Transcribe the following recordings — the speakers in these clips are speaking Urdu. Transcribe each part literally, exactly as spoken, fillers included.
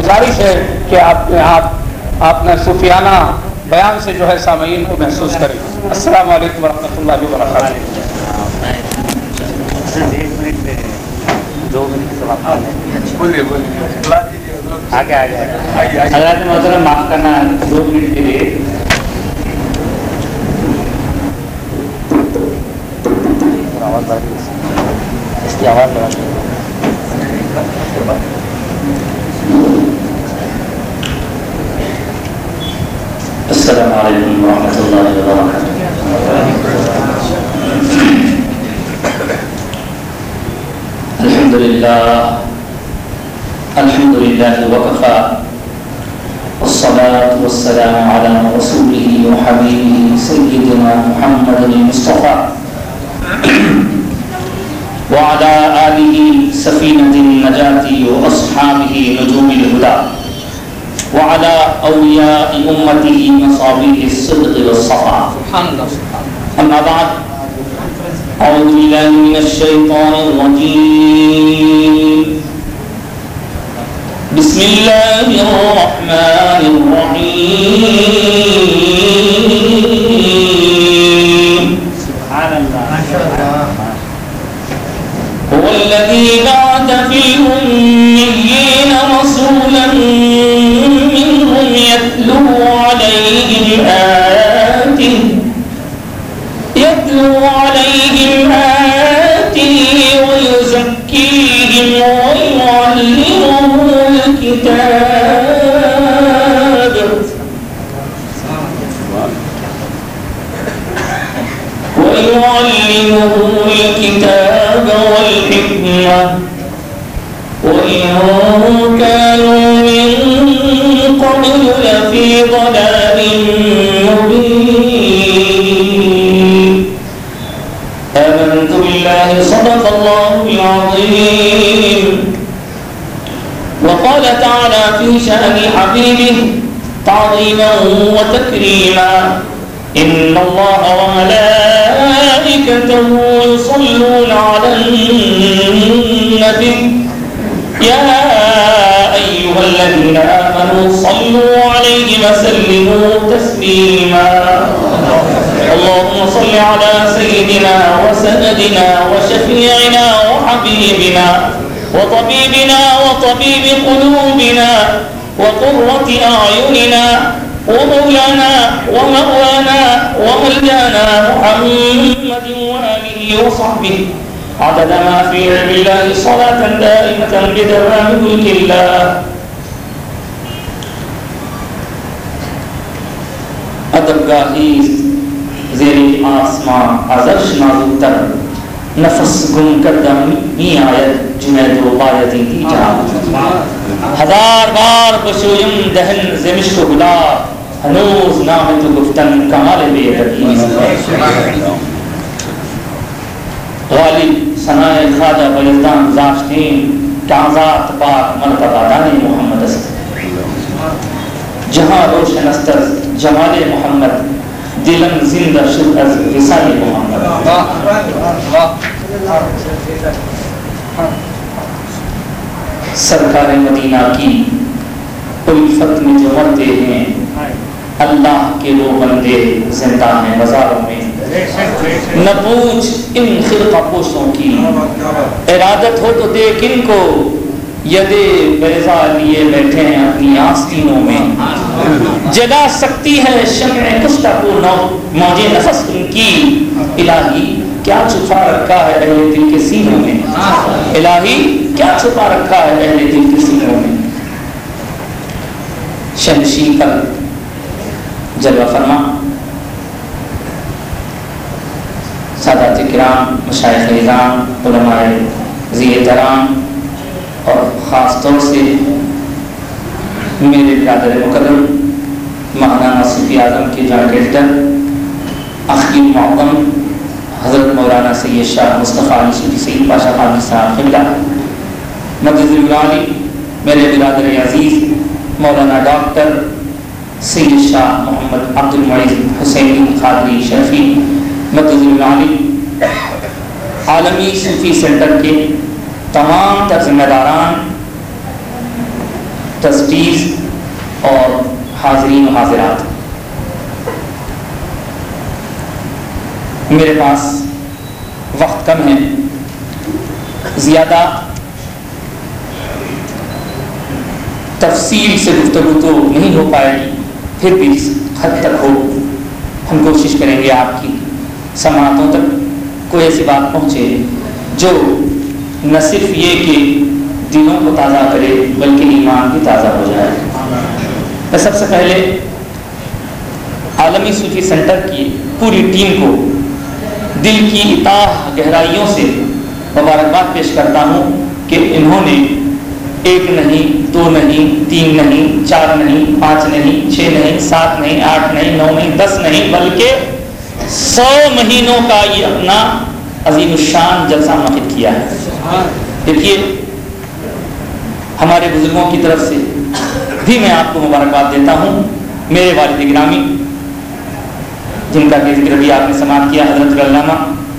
گزارش ہے کہ آپ آپ آپ نے صوفیانہ بیان سے جو ہے سامعین کو محسوس کریں. السلام علیکم ورحمۃ اللہ وبرکاتہ. دو منٹ بولیے بولیے آگے آگے حضرات محترم معاف کرنا دو منٹ کے لیے. آواز اس کی آواز بڑھا. السلام علیکم ورحمۃ اللہ وبرکاتہ. الحمد للہ الحمد للہ وکفى والصلاة والسلام على رسوله وحبيبه سيدنا محمد المصطفى وعلى آله سفينة النجاة وأصحابه نجوم الهدى وعلى أولياء أمته مصابيح الصدق والصفاء. أما بعد أعوذ بالله من الشيطان الرجيم. بسم الله الرحمن الرحيم. سبحان الله ما شاء الله. هو الذي بعث في الأميين رسولا منهم يتلو عليهم آياته يتلو عليهم آياته ويزكيهم ويعلمهم الكتاب ويعلمهم الكتاب والحكمة وإن كانوا من قبل لفي ضلال مبين. آمنت بالله صدق الله العظيم. وقال تعالى في شأن حبيبه تعظيما وتكريما إن الله وملائكته يصلون على النبي يا أيها الذين آمنوا صلوا عليه وسلموا تسليما. اللهم صل على سيدنا وسندنا وشفيعنا وحبيبنا وطبيبنا وطبيب قلوبنا وقرة أعيننا ومولانا ومأوانا وملجانا محمد وآله وصحبه عدد ما في علم الله صلاة دائمة بدوام ملك الله. ادب گاہی زیر آسمان ازرش نازک تر نفس گم کردہ می آیت جنید و غایتی کی جان. ہزار بار بشویم دہن زمشق و گلاب ہنوز نام تو گفتن کمال بے حدیث. غالب ثنائے خواجہ بلدان زاشتین کعزات پاک مرتبہ دانی محمد است. جہاں روشن استر جمال محمد دلم زندہ شد از وصال محمد. سرکار مدینہ کی الفت میں جو مرتے ہیں اللہ کے وہ بندے زندہ ہیں مزاروں میں. نہ پوچھ ان خرقہ پوشوں کی ارادت ہو تو دیکھ ان کو یدے بیضا لیے بیٹھے ہیں اپنی آستینوں میں. جلا سکتی ہے شمع کشتہ کو موجے نفس ان کی. الہی کیا چھپا رکھا ہے اہل دل کے سینوں میں. الہی کیا چھپا رکھا ہے اہل دل کے سینوں میں. شمشی پر جلوہ فرما سادات کرام مشایخ نظام علماء ذی احترام اور خاص طور سے میرے برادر مکرم مولانا صوفی اعظم کے جوائنٹ ایڈیٹر اخی معظم حضرت مولانا سید شاہ مصطفیٰ علی صوفی سید پاشا خانی صاحب قبلہ مدد العالی، میرے برادر عزیز مولانا ڈاکٹر سید شاہ محمد عبد المعیز حسینی قادری شرفی مدد العالی، عالمی صوفی سینٹر کے تمام تر ذمہ داران، ٹرسٹیز اور حاضرین و حاضرات، میرے پاس وقت کم ہے، زیادہ تفصیل سے گفتگو تو نہیں ہو پائے گی، پھر بھی اس حد تک ہو ہم کوشش کریں گے آپ کی سماعتوں تک کوئی ایسی بات پہنچے جو نہ صرف یہ کہ دلوں کو تازہ کرے بلکہ ایمان بھی تازہ ہو جائے۔ میں سب سے پہلے عالمی صوفی سینٹر کی پوری ٹیم کو دل کی اتاہ گہرائیوں سے مبارکباد پیش کرتا ہوں کہ انہوں نے ایک نہیں، دو نہیں، تین نہیں، چار نہیں، پانچ نہیں، چھ نہیں، سات نہیں، آٹھ نہیں، نو نہیں، دس نہیں، بلکہ سو مہینوں کا یہ اپنا عظیم الشان جلسہ منعقد کیا ہے۔ دیکھیے ہمارے بزرگوں کی طرف سے بھی میں آپ کو مبارکباد دیتا ہوں۔ میرے والد گرامی جن کا کہ ذکر بھی آپ نے سماعت کیا، حضرت علامہ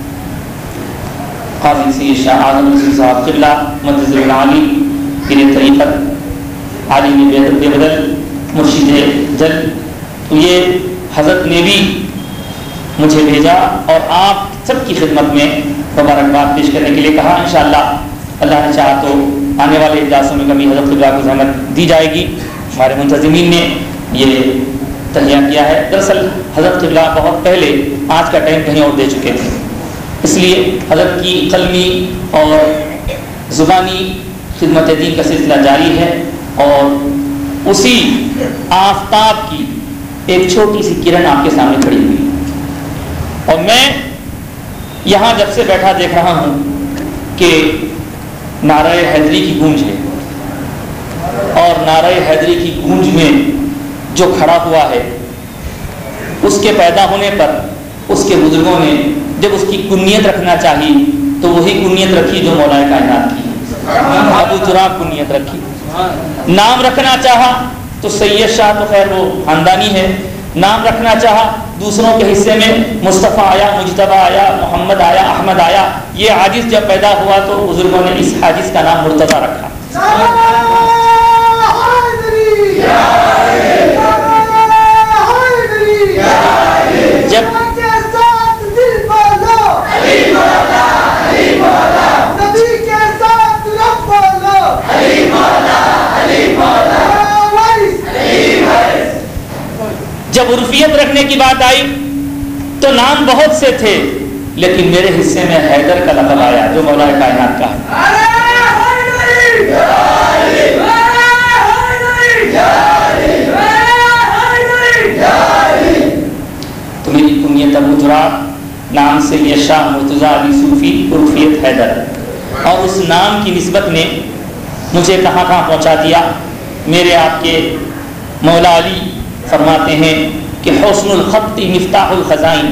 قاضی سید شاہ اعظم رضوی صاحب قبلہ مدد العالی پیر طریقت عالم بے بدل مرشد جل، تو یہ حضرت نے بھی مجھے بھیجا اور آپ سب کی خدمت میں مبارکباد پیش کرنے کے لیے کہا۔ انشاءاللہ اللہ نے چاہا تو آنے والے اجلاسوں میں کبھی حضرت قبلہ کو زحمت دی جائے گی۔ ہمارے منتظمین نے یہ تہیہ کیا ہے۔ دراصل حضرت قبلہ بہت پہلے آج کا ٹائم کہیں اور دے چکے تھے، اس لیے حضرت کی قلمی اور زبانی خدمت دین کا سلسلہ جاری ہے، اور اسی آفتاب کی ایک چھوٹی سی کرن آپ کے سامنے کھڑی ہوئی، اور میں یہاں جب سے بیٹھا دیکھ رہا ہوں کہ نعرہ حیدری کی گونج ہے، اور نعرہ حیدری کی گونج میں جو کھڑا ہوا ہے اس کے پیدا ہونے پر اس کے بزرگوں نے جب اس کی کنیت رکھنا چاہی تو وہی کنیت رکھی جو مولا کائنات کی، ابو تراب کنیت رکھی۔ نام رکھنا چاہا تو سید شاہ تو خیر وہ خاندانی ہے، نام رکھنا چاہا دوسروں کے حصے میں مصطفیٰ آیا، مجتبیٰ آیا، محمد آیا، احمد آیا۔ یہ عاجز جب پیدا ہوا تو بزرگوں نے اس عاجز کا نام مرتضیٰ رکھا۔ جب جب عرفیت رکھنے کی بات آئی تو نام بہت سے تھے، لیکن میرے حصے میں حیدر کا لقب آیا جو مولا کائنات کا ہے۔ تو میری کنیت ابو تراب، نام سے یہ شاہ مرتضیٰ علی صوفی، عرفیت حیدر، اور اس نام کی نسبت نے مجھے کہاں کہاں پہنچا دیا۔ میرے آپ کے مولا علی فرماتے ہیں کہ حسن الخط مفتاح الخزائن،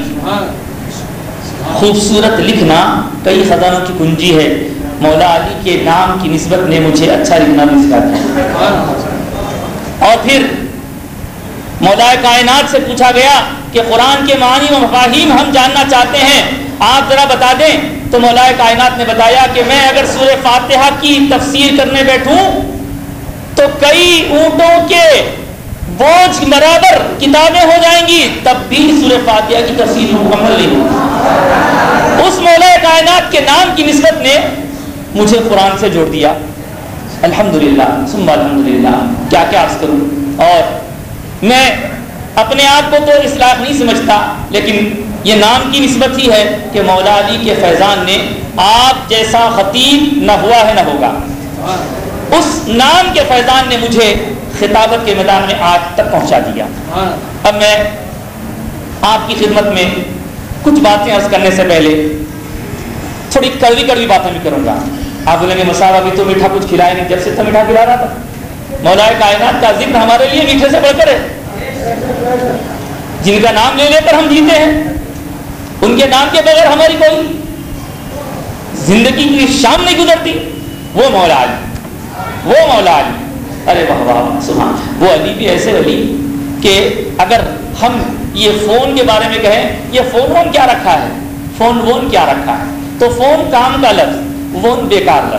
خوبصورت لکھنا کئی خزانوں کی کنجی ہے۔ مولا علی کے نام کی نسبت نے مجھے اچھا لکھنا بھی سکھا دیا۔ اور پھر مولا کائنات سے پوچھا گیا کہ قرآن کے معنی و مفاہیم ہم جاننا چاہتے ہیں، آپ ذرا بتا دیں۔ تو مولا کائنات نے بتایا کہ میں اگر سورہ فاتحہ کی تفسیر کرنے بیٹھوں تو کئی اونٹوں کے بوجھ برابر کتابیں ہو جائیں گی، تب بھی سورہ فاتحہ کی تفسیر مکمل نہیں ہوگی۔ اس مولا کائنات کے نام کی نسبت نے مجھے قرآن سے جوڑ دیا۔ الحمدللہ ثم الحمدللہ، کیا کیا عرض کروں۔ اور میں اپنے آپ کو تو اس لائق نہیں سمجھتا، لیکن یہ نام کی نسبت ہی ہے کہ مولا علی کے فیضان نے آپ جیسا خطیب نہ ہوا ہے نہ ہوگا، اس نام کے فیضان نے مجھے خطابت کے میدان میں آج تک پہنچا دیا۔ اب میں آپ کی خدمت میں کچھ باتیں عرض کرنے سے پہلے تھوڑی کڑوی کڑوی باتیں بھی کروں گا۔ آپ بولیں گے مصعب ابھی تو میٹھا کچھ کھلائے نہیں، جب سے تو میٹھا کھلا رہا تھا۔ مولا کائنات کا ذکر ہمارے لیے میٹھے سے بڑھ کر ہے، جن کا نام لے لے کر ہم جیتے ہیں، ان کے نام کے بغیر ہماری کوئی زندگی کی شام نہیں گزرتی۔ وہ مولا علی، وہ مولا علی، ارے واہ واہ سبحان۔ وہ علی بھی ایسے علی کہ اگر ہم یہ فون کے بارے میں کہیں یہ فون وون کیا رکھا ہے، فون وون کیا رکھا ہے، تو فون کام کا لفظ، وون بیکار لفظ۔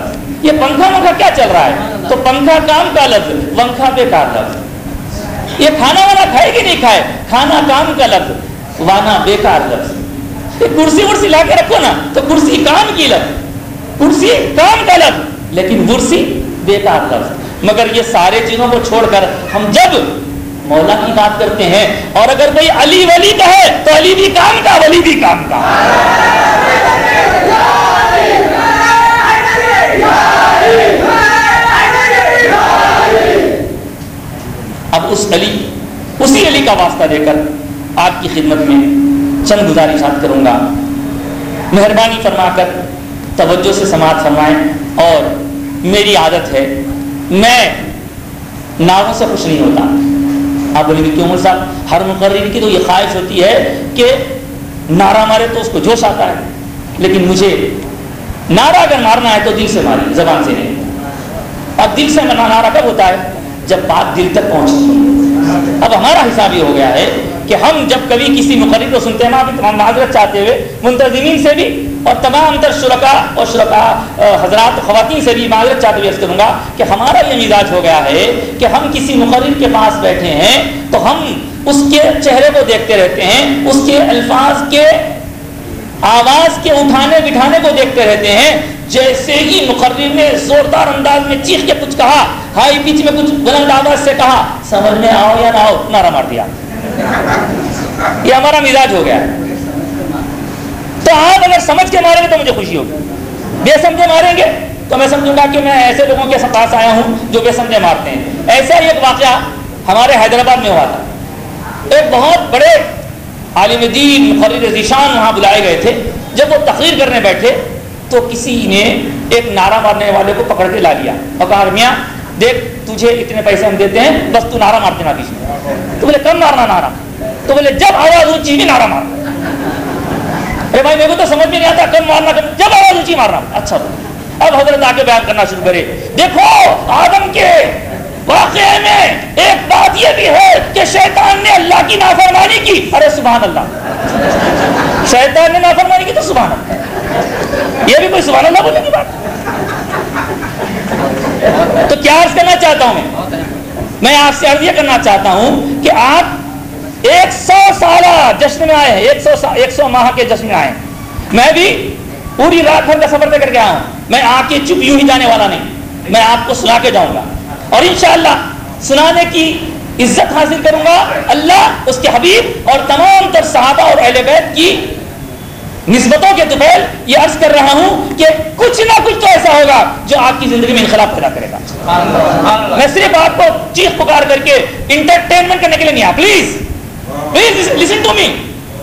یہ پنکھا منکھا کیا چل رہا ہے؟ تو پنکھا کام کا لفظ، پنکھا بیکار لفظ. یہ کھانا وانا کھائے کہ نہیں کھائے، کھانا کام کا لفظ، وانا بیکار لفظ. یہ کرسی ورسی لا کے رکھو نا تو کرسی کام کی لفظ، کرسی کام کا لفظ، لیکن کرسی بیکار لفظ. مگر یہ سارے چیزوں کو چھوڑ کر ہم جب مولا کی بات کرتے ہیں، اور اگر کوئی علی ولی کا ہے تو علی بھی کام کا، ولی بھی کام کا. اب اس علی، اسی علی کا واسطہ دے کر آپ کی خدمت میں چند گزارشات کروں گا. مہربانی فرما کر توجہ سے سماعت فرمائیں. اور میری عادت ہے، میں نعروں سے خوش نہیں ہوتا. آپ بولیں گے کیوں مول صاحب؟ ہر مقرر کی تو یہ خواہش ہوتی ہے کہ نعرہ مارے تو اس کو جوش آتا ہے، لیکن مجھے نعرہ اگر مارنا ہے تو دل سے ماری، زبان سے نہیں. اب دل سے نعرہ کب ہوتا ہے؟ جب بات دل تک پہنچتی ہے. اب ہمارا حساب یہ ہو گیا ہے کہ ہم جب کبھی کسی مقرر کو سنتے ہیں، ہم معذرت چاہتے ہوئے منتظمین سے بھی اور تمام تر شرکا اور شرکا حضرات خواتین سے بھی معذرت چاہتے ہوئے عرض کروں گا کہ ہمارا یہ مزاج ہو گیا ہے کہ ہم کسی مقرر کے پاس بیٹھے ہیں تو ہم اس کے چہرے کو دیکھتے رہتے ہیں، اس کے الفاظ کے آواز کے اٹھانے بٹھانے کو دیکھتے رہتے ہیں. جیسے ہی مقرر نے زوردار انداز میں چیخ کے کچھ کہا، ہائی پچ میں کچھ بلند آواز سے کہا، سمجھ میں آؤ یا نہ آؤ، نعرہ مار دیا. یہ ہمارا مزاج ہو گیا ہے. تو آپ اگر سمجھ کے ماریں گے تو مجھے خوشی ہوگی، بے سمجھے ماریں گے تو میں سمجھوں گا کہ میں ایسے لوگوں کے پاس آیا ہوں جو بے سمجھے مارتے ہیں. ایسا ہی ایک واقعہ ہمارے حیدرآباد میں ہوا تھا. ایک بہت بڑے عالم دین مقرر ذیشان وہاں بلائے گئے تھے. جب وہ تقریر کرنے بیٹھے تو کسی نے ایک نعرہ مارنے والے کو پکڑ کے لا لیا اور کہا میاں دیکھ تجھے اتنے پیسے ہم دیتے ہیں، بس تو نعرہ مارتے نا بیچ میں. تو بولے کم مارنا نعرہ؟ تو بولے جب آواز اونچی بھی نعرہ مارنا. ارے بھائی میرے کو تو سمجھ میں نہیں آتا، کم مارنا کم، جب آواز اونچی مارنا. اچھا اب حضرت آگے بیان کرنا شروع کرے. دیکھو آدم کے واقعے میں ایک بات یہ بھی ہے کہ شیطان نے اللہ کی نافرمانی کی. ارے سبحان اللہ، شیطان نے نافرمانی کی تو سبحان اللہ، یہ بھی کوئی سبحان اللہ بولنے کی بات. تو کیا عرض کرنا چاہتا ہوں میں میں آپ سے عرض یہ کرنا چاہتا ہوں کہ آپ ایک سو سالہ جشن میں آئے ہیں، ایک سو ایک سو ماہ کے جشن میں آئے ہیں. میں بھی پوری رات بھر کا سفر طے کر کے آیا ہوں. میں آ کے چپ یوں ہی جانے والا نہیں، میں آپ کو سنا کے جاؤں گا اور انشاءاللہ سنانے کی عزت حاصل کروں گا. اللہ، اس کے حبیب اور تمام تر صحابہ اور اہل بیت کی نسبتوں کے طفیل یہ عرض کر رہا ہوں کہ کچھ نہ کچھ تو ایسا ہوگا جو آپ کی زندگی میں انقلاب پیدا کرے گا. میں صرف آپ کو چیخ پکار کر کے انٹرٹینمنٹ کرنے کے لیے نہیں آیا. Please please listen to me.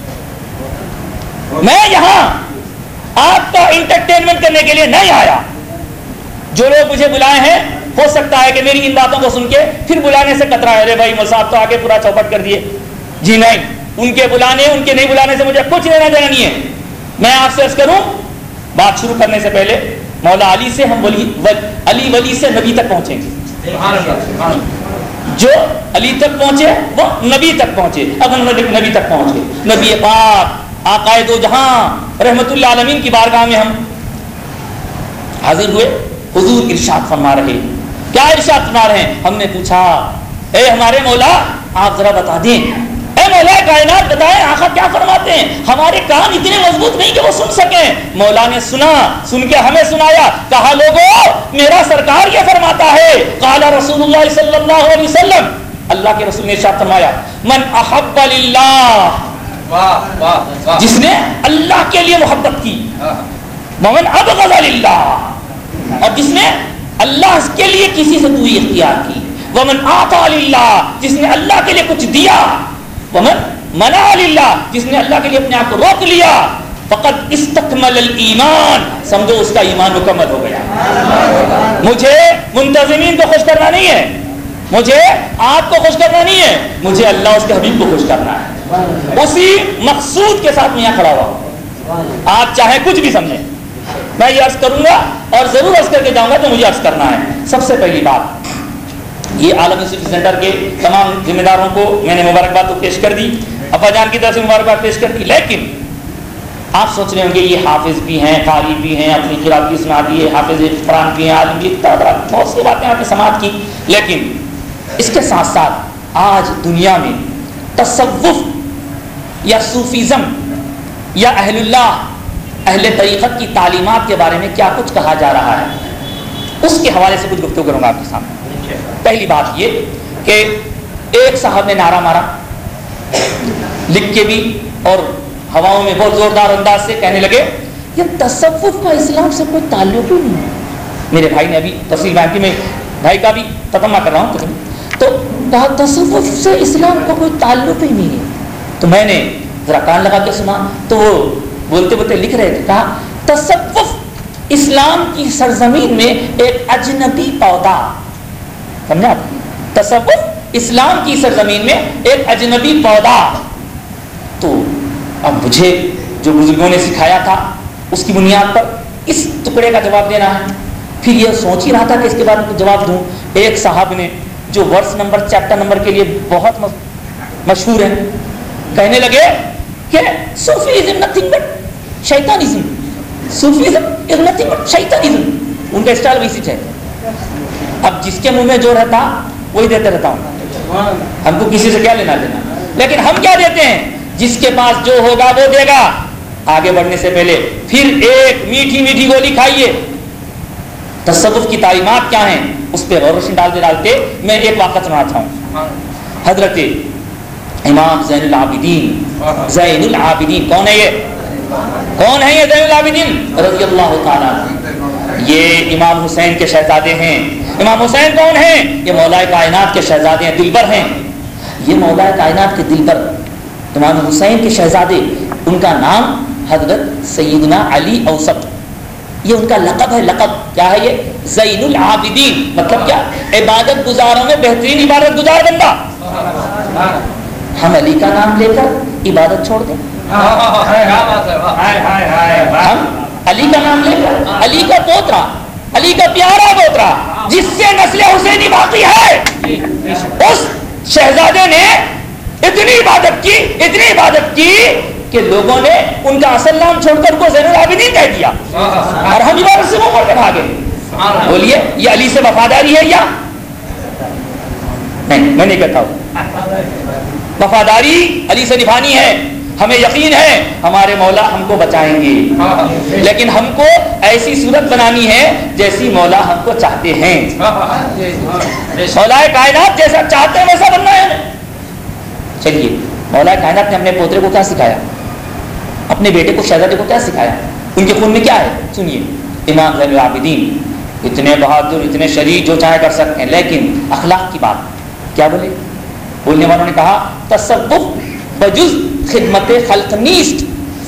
میں یہاں آپ کا انٹرٹینمنٹ کرنے کے لیے نہیں آیا. جو لوگ مجھے بلائے ہیں ہو سکتا ہے کہ میری ان باتوں کو سن کے پھر بلانے سے کترا ہے. ارے بھائی مول صاحب تو آگے پورا چوپٹ کر دیے. جی نہیں، ان کے بلانے ان کے نہیں بلانے سے مجھے کچھ لینا دینا نہیں ہے. میں آپ سے عرض کروں، بات شروع کرنے سے پہلے مولا علی سے ہم ولی علی ولی سے نبی تک پہنچیں گے. جو علی تک پہنچے وہ نبی تک پہنچے. اب ہم نبی تک پہنچ گئے. نبی پاک آقائے دو جہاں رحمت اللہ عالمین کی بارگاہ میں ہم حاضر ہوئے. حضور ارشاد فرما رہے. کیا ارشاد فرما رہے ہیں؟ ہم نے پوچھا اے ہمارے مولا آپ ذرا بتا دیں، اے مولا کائنات بتائیں آقا کیا فرماتے ہیں. ہمارے کان اتنے مضبوط نہیں کہ وہ سن سکیں. مولا نے سنا، سن کے ہمیں سنایا. کہا لوگوں میرا سرکار یہ فرماتا ہے، قال رسول اللہ صلی اللہ علیہ وسلم، اللہ کے رسول نے ارشاد فرمایا، من احب للہ، جس نے اللہ کے لیے محبت کی، ومن ابغض للہ، اور جس نے اللہ کے لیے کسی سے دوری اختیار کی، ومن آتا للہ، جس نے اللہ کے لیے کچھ دیا، ومن منع للہ، جس نے اللہ کے لیے اپنے آپ کو روک لیا، فقد استکمل الایمان، سمجھو اس کا ایمان مکمل ہو گیا. مجھے منتظمین کو خوش کرنا نہیں ہے، مجھے آپ کو خوش کرنا نہیں ہے، مجھے اللہ اس کے حبیب کو خوش کرنا ہے. اسی مقصود کے ساتھ میں یہاں کھڑا ہوا ہوں. آپ چاہے کچھ بھی سمجھیں، میں یہ عرض کروں گا اور ضرور عرض کر کے جاؤں گا تو مجھے عرض کرنا ہے. سب سے پہلی بات، یہ عالم یوسفی سینٹر کے تمام ذمہ داروں کو میں نے مبارکباد تو پیش کر دی، ابا جان کی طرف سے مبارکباد پیش کر دی، لیکن آپ سوچ رہے ہوں گے یہ حافظ بھی ہیں، قاری بھی ہیں، اپنی قرات بھی سنا دی ہے، حافظ قرآن بھی ہیں، عالم بھی، بہت سی باتیں آپ نے سماعت کی. لیکن اس کے ساتھ ساتھ آج دنیا میں تصوف یا صوفیزم یا اہل اللہ اہل طریقت کی تعلیمات کے بارے میں کیا کچھ کہا جا رہا ہے، اس کے حوالے سے کچھ گفتگو کروں گا آپ کے سامنے. پہلی بات یہ کہ ایک صاحب نے نعرہ مارا لکھ کے بھی اور ہواؤں میں بہت زوردار انداز سے کہنے لگے یہ تصوف کا اسلام سے کوئی تعلق ہی نہیں ہے. میرے بھائی نے ابھی تفصیل بیان کی، میں بھائی کا بھی تتمہ کر رہا ہوں، تو کہا تصوف سے اسلام کا کوئی تعلق ہی نہیں ہے. تو میں نے ذرا کان لگا کے سنا تو وہ بولتے بولتے لکھ رہے تھے، کہا تصوف اسلام کی سرزمین میں ایک اجنبی پودا. سمجھا؟ تصوف اسلام کی سرزمین میں ایک اجنبی پودا. تو اب مجھے جو بزرگوں نے سکھایا تھا اس کی بنیاد پر اس ٹکڑے کا جواب دینا ہے. پھر یہ سوچ ہی رہا تھا کہ اس کے بعد میں جواب دوں. ایک صاحب نے جو ورس نمبر چیپٹر نمبر کے لیے بہت مشہور ہیں، کہنے لگے کہ Sufism nothing but shaitanism. Sufism is nothing but shaitanism. ان کا اسٹائل ویسی ہے. اب جس کے منہ میں جو رہتا وہی دیتے رہتا ہوں، ہم کو کسی سے کیا لینا دینا. لیکن ہم کیا دیتے ہیں؟ جس کے پاس جو ہوگا وہ دے گا. آگے بڑھنے سے پہلے پھر ایک میٹھی میٹھی گولی کھائیے. تصوف کی تعلیمات کیا ہیں اس پہ غور روشنی ڈالتے ڈالتے میں ایک واقعہ سناتا ہوں. حضرت امام زین العابدین، زین العابدین کون ہے یہ؟ کون ہے یہ زین العابدین رضی اللہ تعالیٰ؟ یہ امام حسین کے شہزادے ہیں. امام حسین کون ہیں؟ یہ مولا کائنات کے شہزادے ہیں، دلبر ہیں. یہ مولا کائنات کے دلبر امام حسین کے شہزادے، ان کا نام حضرت سیدنا علی اوسط، یہ ان کا لقب ہے. لقب کیا ہے؟ یہ زین العابدین. مطلب کیا؟ عبادت گزاروں میں بہترین عبادت گزار بندہ. ہم علی کا نام لے کر عبادت چھوڑ دیں؟ ہم علی کا نام لے کر، علی کا پوترا، علی کا پیارا پوترا جس سے نسل حسینی باقی ہے، اس شہزادے نے اتنی عبادت کی اتنی عبادت کی کہ لوگوں نے ان کا اصل نام چھوڑ کر کو زین العابدین کہہ دیا اور ہم عبادت سے منہ موڑ کے بھاگے. بولیے یہ علی سے وفاداری ہے یا نہیں؟ میں نہیں کہتا ہوں. وفاداری علی سے نبھانی ہے. ہمیں یقین ہے ہمارے مولا ہم کو بچائیں گے، لیکن ہم کو ایسی صورت بنانی ہے جیسی مولا ہم کو چاہتے ہیں. مولا کائنات جیسا چاہتے ہیں ویسا بننا ہے. چلیے، مولا کائنات نے اپنے پوترے کو کیا سکھایا، اپنے بیٹے کو شہزادے کو کیا سکھایا، ان کے خون میں کیا ہے؟ سنیے. امام زین العابدین اتنے بہادر، اتنے شریف، جو چاہے کر سکتے ہیں، لیکن اخلاق کی بات کیا بولے؟ بولنے والوں نے کہا تصوف بجز خدمت خلق نیست.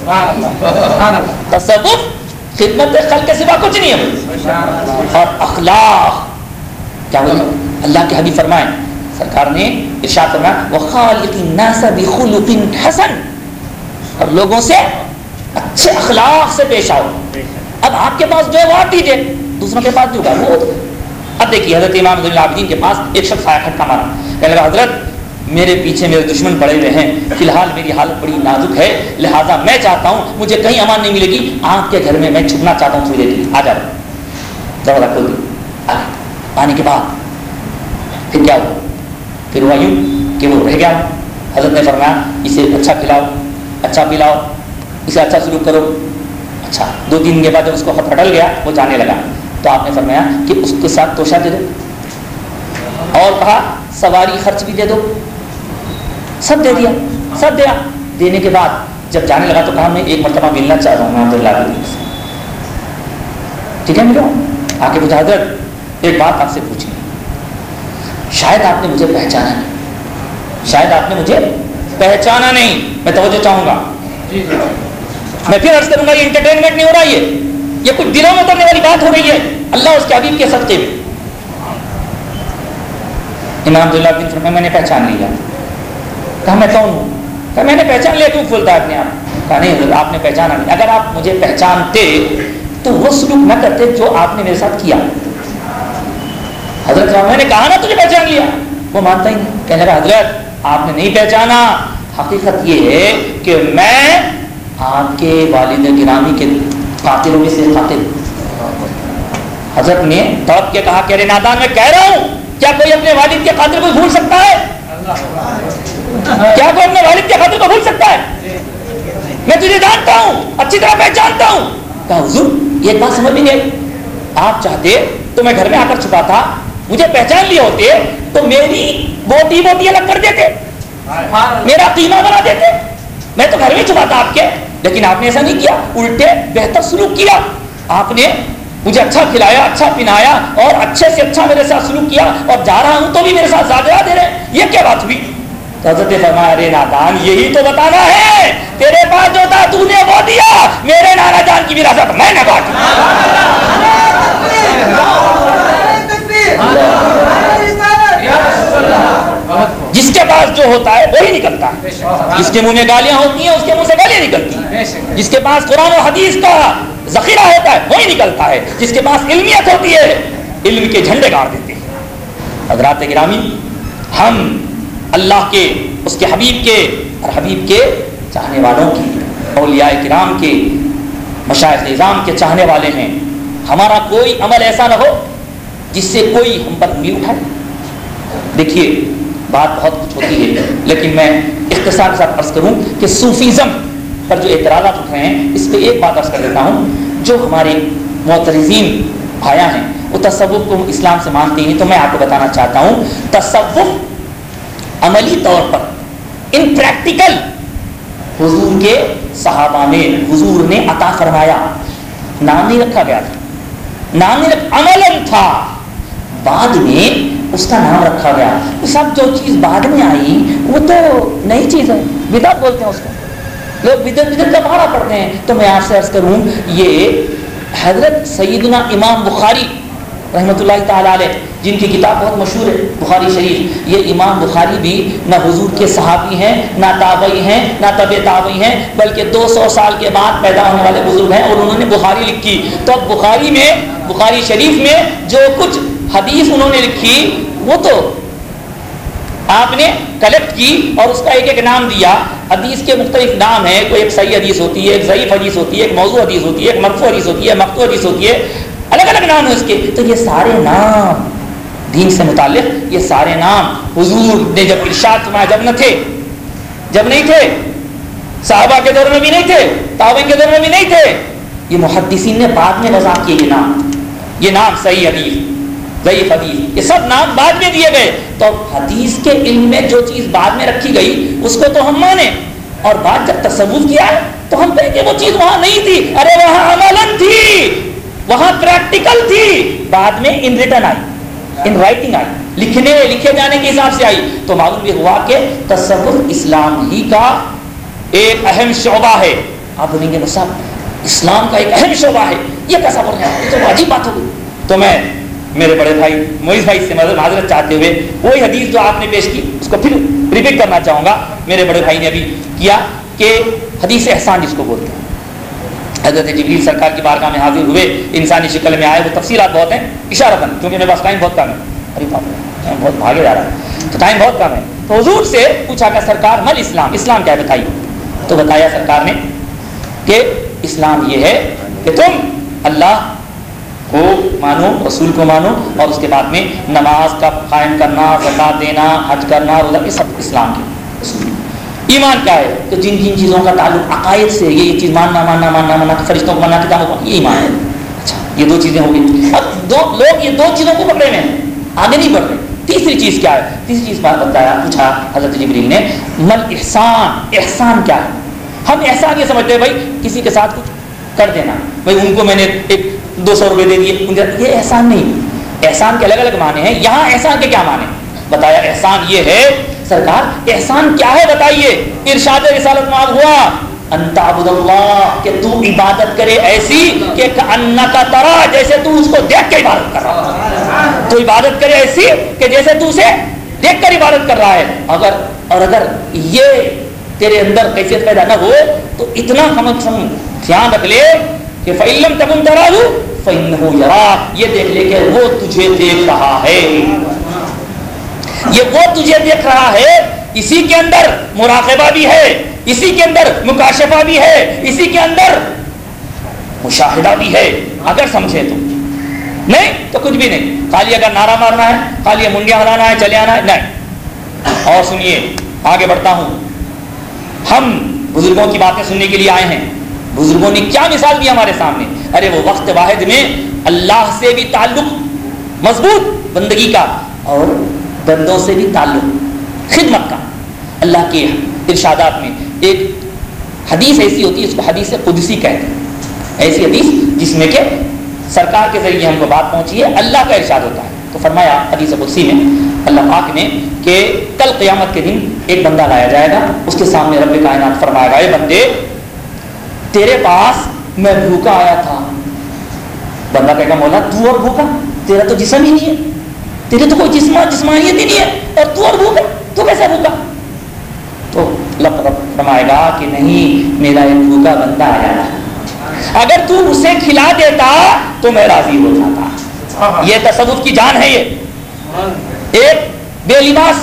تصوف خدمت خلق کے سوا کچھ نہیں ہے. اور اخلاق کیا بولے؟ اللہ کے حبیب فرمائیں، سرکار نے ارشاد فرمایا وخالق الناس بخلق حسن، اور لوگوں سے اچھے اخلاق سے پیش آؤ. اب آپ کے پاس جو ہے وہ آپ دیجیے، دوسروں کے پاس جو ہے وہ. اب دیکھیے حضرت امام زین العابدین کے پاس ایک شخص آیا کھٹکا مارا، کہنے لگا حضرت میرے پیچھے میرے دشمن پڑے ہوئے ہیں، فی الحال میری حالت بڑی نازک ہے، لہٰذا میں چاہتا ہوں مجھے کہیں امان نہیں ملے گی، آپ کے گھر میں میں چھپنا چاہتا ہوں تھوڑی دیر کے لیے. آ جاؤ. دروازہ کھول دی. آنے کے بعد پھر کیا ہوا؟ پھر ہوا یوں کہ وہ رہ گیا. حضرت نے فرمایا اسے اچھا کھلاؤ، اچھا پلاؤ، اسے اچھا سلوک کرو. اچھا دو تین کے بعد جب اس کو ہٹل گیا، وہ جانے لگا، تو آپ نے فرمایا کہ اس کے ساتھ توشہ دے دو، اور کہا سواری خرچ بھی دے دو. سب دے دیا، سب دیا. دینے کے بعد جب جانے لگا تو کہا میں ایک مرتبہ ملنا چاہ رہا ہوں محمد اللہ علیہ سے. ٹھیک ہے ملو. آ کے پوچھا حضرت ایک بات آپ سے پوچھنی، شاید آپ نے مجھے پہچانا نہیں، شاید آپ نے مجھے پہچانا نہیں، میں توجہ چاہوں گا. میں پھر عرض کروں گا یہ انٹرٹینمنٹ نہیں ہو رہا، یہ یہ کچھ دلوں میں اترنے والی بات ہو رہی ہے اللہ اس کے حبیب کے صدقے میں. امام عبداللہ بن فرمایا میں نے پہچان لیا. کہا میں کون ہوں؟ کہا میں نے پہچان لیا. کیوں کھولتا ہے اپنے آپ؟ کہا نہیں حضرت آپ نے پہچانا نہیں. اگر آپ مجھے پہچانتے تو وہ سلوک نہ کرتے جو آپ نے میرے ساتھ کیا. حضرت میں نے کہا نا تجھے پہچان لیا. وہ مانتا ہی نہیں، کہنے لگا حضرت آپ نے نہیں پہچانا، حقیقت یہ ہے کہ میں آپ کے والد گرامی کے قاتلوں میں سے قاتل. حضرت نے تڑپ کے کہا کہ ارے نادان میں کہہ رہا ہوں کیا کوئی اپنے والد کے قاتل کو بھول سکتا ہے؟ کیا کوئی اپنے والد کے قاتل کو بھول سکتا ہے؟ میں تجھے جانتا ہوں, اچھی طرح پہچانتا ہوں. کہا حضور یہ بات سمجھ نہیں آئی, آپ چاہتے تو میں گھر میں آ کر چھپا تھا, مجھے پہچان لیے ہوتے تو میری بوٹی بوٹی الگ کر دیتے, میرا قیمہ بنا دیتے, میں تو گھر میں چھپا تھا آپ کے. لیکن آپ نے ایسا نہیں کیا, الٹے بہتر سلوک کیا. آپ نے مجھے اچھا کھلایا, اچھا پنایا اور اچھے سے اچھا میرے ساتھ سلوک کیا, اور جا رہا ہوں تو بھی میرے ساتھ زیادہ دے رہے ہیں, یہ کیا بات ہوئی؟ تو حضرت نے فرمایا ارے نادان یہی تو بتانا ہے, تیرے پاس جو تھا تو نے وہ دیا, میرے نانا جان کی وراثت میں نے بانٹی. جس کے پاس جو ہوتا ہے وہی نکلتا ہے, جس کے منہ میں گالیاں ہوتی ہیں اس کے منہ سے گالیاں نکلتی ہیں, جس کے پاس قرآن و حدیث کا ذخیرہ ہوتا ہے وہی نکلتا ہے, جس کے پاس علمیت ہوتی ہے علم کے جھنڈے گاڑ دیتے ہیں. حضرات گرامی, ہم اللہ کے, اس کے حبیب کے اور حبیب کے چاہنے والوں کی, اولیاء کرام کے, مشائخ نظام کے چاہنے والے ہیں. ہمارا کوئی عمل ایسا نہ ہو جس سے کوئی ہم پر انگلی اٹھائے. دیکھیے بات بہت کچھ ہوتی ہے, لیکن میں اختصار کے ساتھ عرض کروں کہ صوفیزم پر جو اعتراضات اٹھ رہے ہیں اس پہ ایک بات عرض کر دیتا ہوں. جو ہمارے معترضین بھائیاں ہیں وہ تصوف کو اسلام سے مانتے ہیں, تو میں آپ کو بتانا چاہتا ہوں تصوف عملی طور پر ان پریکٹیکل حضور کے صحابہ نے, حضور نے عطا فرمایا, نام نہیں رکھا گیا تھا, نام نہیں رکھا, عملاً تھا, بعد میں اس کا نام رکھا گیا. سب جو چیز بعد میں آئی وہ تو نئی چیز ہے, بدعت بولتے ہیں اس کو, لوگ بدعت بدعت کا معنی پڑھتے ہیں. تو میں آپ سے عرض کروں, یہ حضرت سیدنا امام بخاری رحمۃ اللہ تعالیٰ علیہ, جن کی کتاب بہت مشہور ہے بخاری شریف, یہ امام بخاری بھی نہ حضور کے صحابی ہیں, نہ تابعی ہیں, نہ تبع تابعی ہیں, بلکہ دو سو سال کے بعد پیدا ہونے والے بزرگ ہیں, اور انہوں نے بخاری لکھی. تو اب بخاری میں, بخاری شریف میں جو کچھ حدیث انہوں نے لکھی وہ تو آپ نے کلیکٹ کی اور اس کا ایک ایک نام دیا. حدیث کے مختلف نام ہیں, کوئی ایک صحیح حدیث ہوتی ہے, ایک ضعیف حدیث ہوتی ہے, ایک موضوع حدیث ہوتی ہے, ایک مرفوع حدیث ہوتی ہے, مقطوع حدیث ہوتی ہے, الگ الگ نام ہے اس کے. تو یہ سارے نام دین سے متعلق, یہ سارے نام حضور نے جب ارشاد فرمایا, جب نہ تھے, جب نہیں تھے, صحابہ کے دور میں بھی نہیں تھے, تابعین کے دور میں بھی نہیں تھے, یہ محدثین نے بعد میں وضع کیے یہ نام, یہ نام صحیح حدیث, ضعیف حدیث, یہ سب نام بعد میں دیے گئے. تو حدیث کے علم میں جو چیز بعد میں رکھی گئی اس کو تو ہم مانیں, اور بات جب تصوف کیا ہے تو ہم کہیں کہ وہ چیز وہاں نہیں تھی, ارے وہاں عملاً تھی, وہاں پریکٹیکل تھی, بعد میں in written I, in writing I, لکھنے لکھے جانے کے حساب سے آئی. تو معلوم بھی ہوا کہ تصوف اسلام ہی کا ایک اہم شعبہ ہے. آپ بولیں گے صاحب اسلام کا ایک اہم شعبہ ہے, یہ کیسا بول رہے ہیں, یہ تو عجیب بات ہوگی. تو میں میرے بڑے بھائی معیز بھائی سے معذرت چاہتے ہوئے وہی حدیث جو آپ نے پیش کی اس کو پھر ریپیٹ کرنا چاہوں گا. میرے بڑے بھائی نے ابھی کیا کہ حدیث احسان جس کو بولتے ہیں, حضرت جبریل سرکار کی بارگاہ میں حاضر ہوئے, انسانی شکل میں آئے, وہ تفصیلات بہت ہیں اشارتاً, کیونکہ میرے پاس ٹائم بہت کم ہے, ارے ٹائم بہت بھاگے جا رہا ہے, تو ٹائم بہت کم ہے. تو حضور سے پوچھا کہ سرکار مل اسلام, اسلام کیا ہے بتائیے. تو بتایا سرکار نے کہ اسلام یہ ہے کہ تم اللہ کو مانو, رسول کو مانو, اور اس کے بعد میں نماز کا قائم کرنا, زکات دینا, حج کرنا, روزہ, یہ سب اسلام کے اصول. ایمان کیا ہے کہ جن جن چیزوں کا تعلق عقائد سے, یہ یہ چیز ماننا ماننا ماننا ماننا, فرشتوں کو ماننا, کتابوں کو, یہ ایمان ہے. اچھا یہ دو چیزیں ہو گئی. اب دو لوگ یہ دو چیزوں کو پکڑے ہوئے ہیں, آگے نہیں بڑھ رہے. تیسری چیز کیا ہے, تیسری چیز بات بتایا, پوچھا حضرت جبریل نے مل احسان, احسان کیا ہے. ہم احسان یہ سمجھتے ہیں بھائی کسی کے ساتھ کچھ کر دینا, بھائی ان کو میں نے ایک دو سو روپئے دے دیے, یہ احسان نہیں. احسان کے الگ الگ معنی ہیں, یہاں احسان کے کیا معنی بتایا. احسان یہ ہے سرکار, احسان کیا ہے بتائیے. ارشاد رسالت میں ہوا ان تعبد اللہ, کہ تو عبادت کرے ایسی کہ کأنک ترا, جیسے تو اس کو دیکھ کے عبادت کر رہا ہے. تو عبادت کرے ایسی کہ جیسے تو اسے دیکھ کر عبادت کر رہا ہے. اگر اور اگر یہ تیرے اندر کیفیت پیدا نہ ہو تو اتنا کم از کم دھیان رکھ لے کہ فَإِن لَمْ تَكُنْ تَرَاهُ فَإِنَّهُ يَرَاكَ, یہ دیکھ لے کہ وہ تجھے دیکھ رہا ہے, یہ وہ تجھے دیکھ رہا ہے. اسی کے اندر مراقبہ بھی ہے, اسی کے اندر مکاشفہ بھی ہے، اسی کے اندر مشاہدہ بھی ہے، اگر سمجھے تو، نہیں تو کچھ بھی نہیں، خالی اگر نعرہ مارنا ہے، خالی منڈیاں ہلانا ہے، چلے آنا ہے، نہیں۔ اور سنیے، آگے بڑھتا ہوں، ہم بزرگوں کی باتیں سننے کے لیے آئے ہیں، بزرگوں نے کیا مثال دی ہمارے سامنے، ارے وہ وقت واحد میں اللہ سے بھی تعلق مضبوط بندگی کا اور بندوں سے بھی تعلق خدمت کا۔ اللہ کے ارشادات میں ایک حدیث ایسی ہوتی ہے، اس کو حدیث قدسی کہتے ہیں، ایسی حدیث جس میں کہ سرکار کے ذریعے ہم کو بات پہنچی ہے، اللہ کا ارشاد ہوتا ہے۔ تو فرمایا حدیث قدسی میں اللہ پاک نے کہ کل قیامت کے دن ایک بندہ لایا جائے گا، اس کے سامنے رب کائنات فرمائے گا، اے بندے تیرے پاس میں بھوکا آیا تھا۔ بندہ کہے گا مولا تو اور بھوکا، تیرا تو جسم ہی نہیں ہے، تیرے تو کوئی جسم جسمانیت ہی نہیں ہے، اور تو اور بھوکا، تو کیسے بھوکا؟ تو رب فرمائے گا کہ نہیں، میرا ایک بھوکا بندہ آیا ہے، اگر تو اسے کھلا دیتا تو میں راضی ہو جاتا۔ یہ تصوف کی جان ہے۔ یہ ایک بے لباس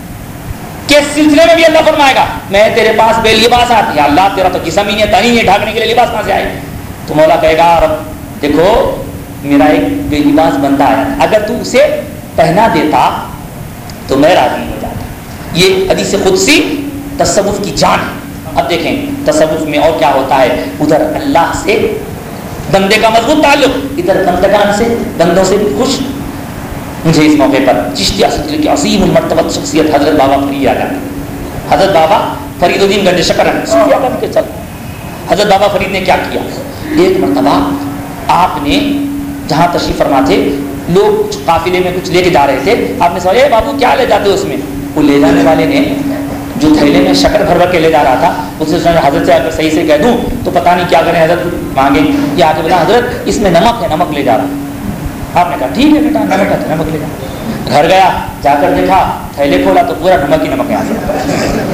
کے سلسلے میں بھی اللہ فرمائے گا میں تیرے پاس بے لباس آتی ہے، اللہ تیرا تو جسم ہی نہیں ہے، تن ہی نہیں، ڈھانکنے کے لیے لباس کہاں سے آئے؟ تو مولا کہے گا رب دیکھو میرا ایک بے لباس بندہ آیا، اگر تو اسے پہنا دیتا تو میں راضی ہو جاتا۔ یہ حدیث قدسی تصوف کی جان ہے۔ اب دیکھیں تصوف میں اور کیا ہوتا ہے، ادھر اللہ سے بندے کا مضبوط تعلق، ادھر بندگان سے بندوں سے بھی خوش۔ مجھے اس موقع پر چشتیہ سلسلے کی عظیم المرتبت شخصیت حضرت بابا فرید یاد آتی ہے۔ حضرت بابا فرید الدین گنج شکر ہیں، صوفیہ بن کے چل۔ حضرت بابا فرید نے کیا کیا، ایک مرتبہ آپ نے جہاں تشریف فرما تھے، لوگ قافلے میں کچھ لے کے جا رہے تھے، آپ نے سوچا اے بابو کیا لے جاتے ہو اس میں؟ وہ لے جانے والے نے جو تھیلے میں شکر بھر بھر کے لے جا رہا تھا، اسے سوچا حضرت سے اگر صحیح سے کہہ دوں تو پتہ نہیں کیا کریں، حضرت مانگیں یا آ کے بولا حضرت اس میں نمک ہے، نمک لے جا رہا ہوں۔ آپ نے کہا ٹھیک ہے بیٹا، نمک ہے تو نمک لے جا۔ گھر گیا، جا کر دیکھا، تھیلے کھولا تو پورا نمک ہی نمک یہاں سے۔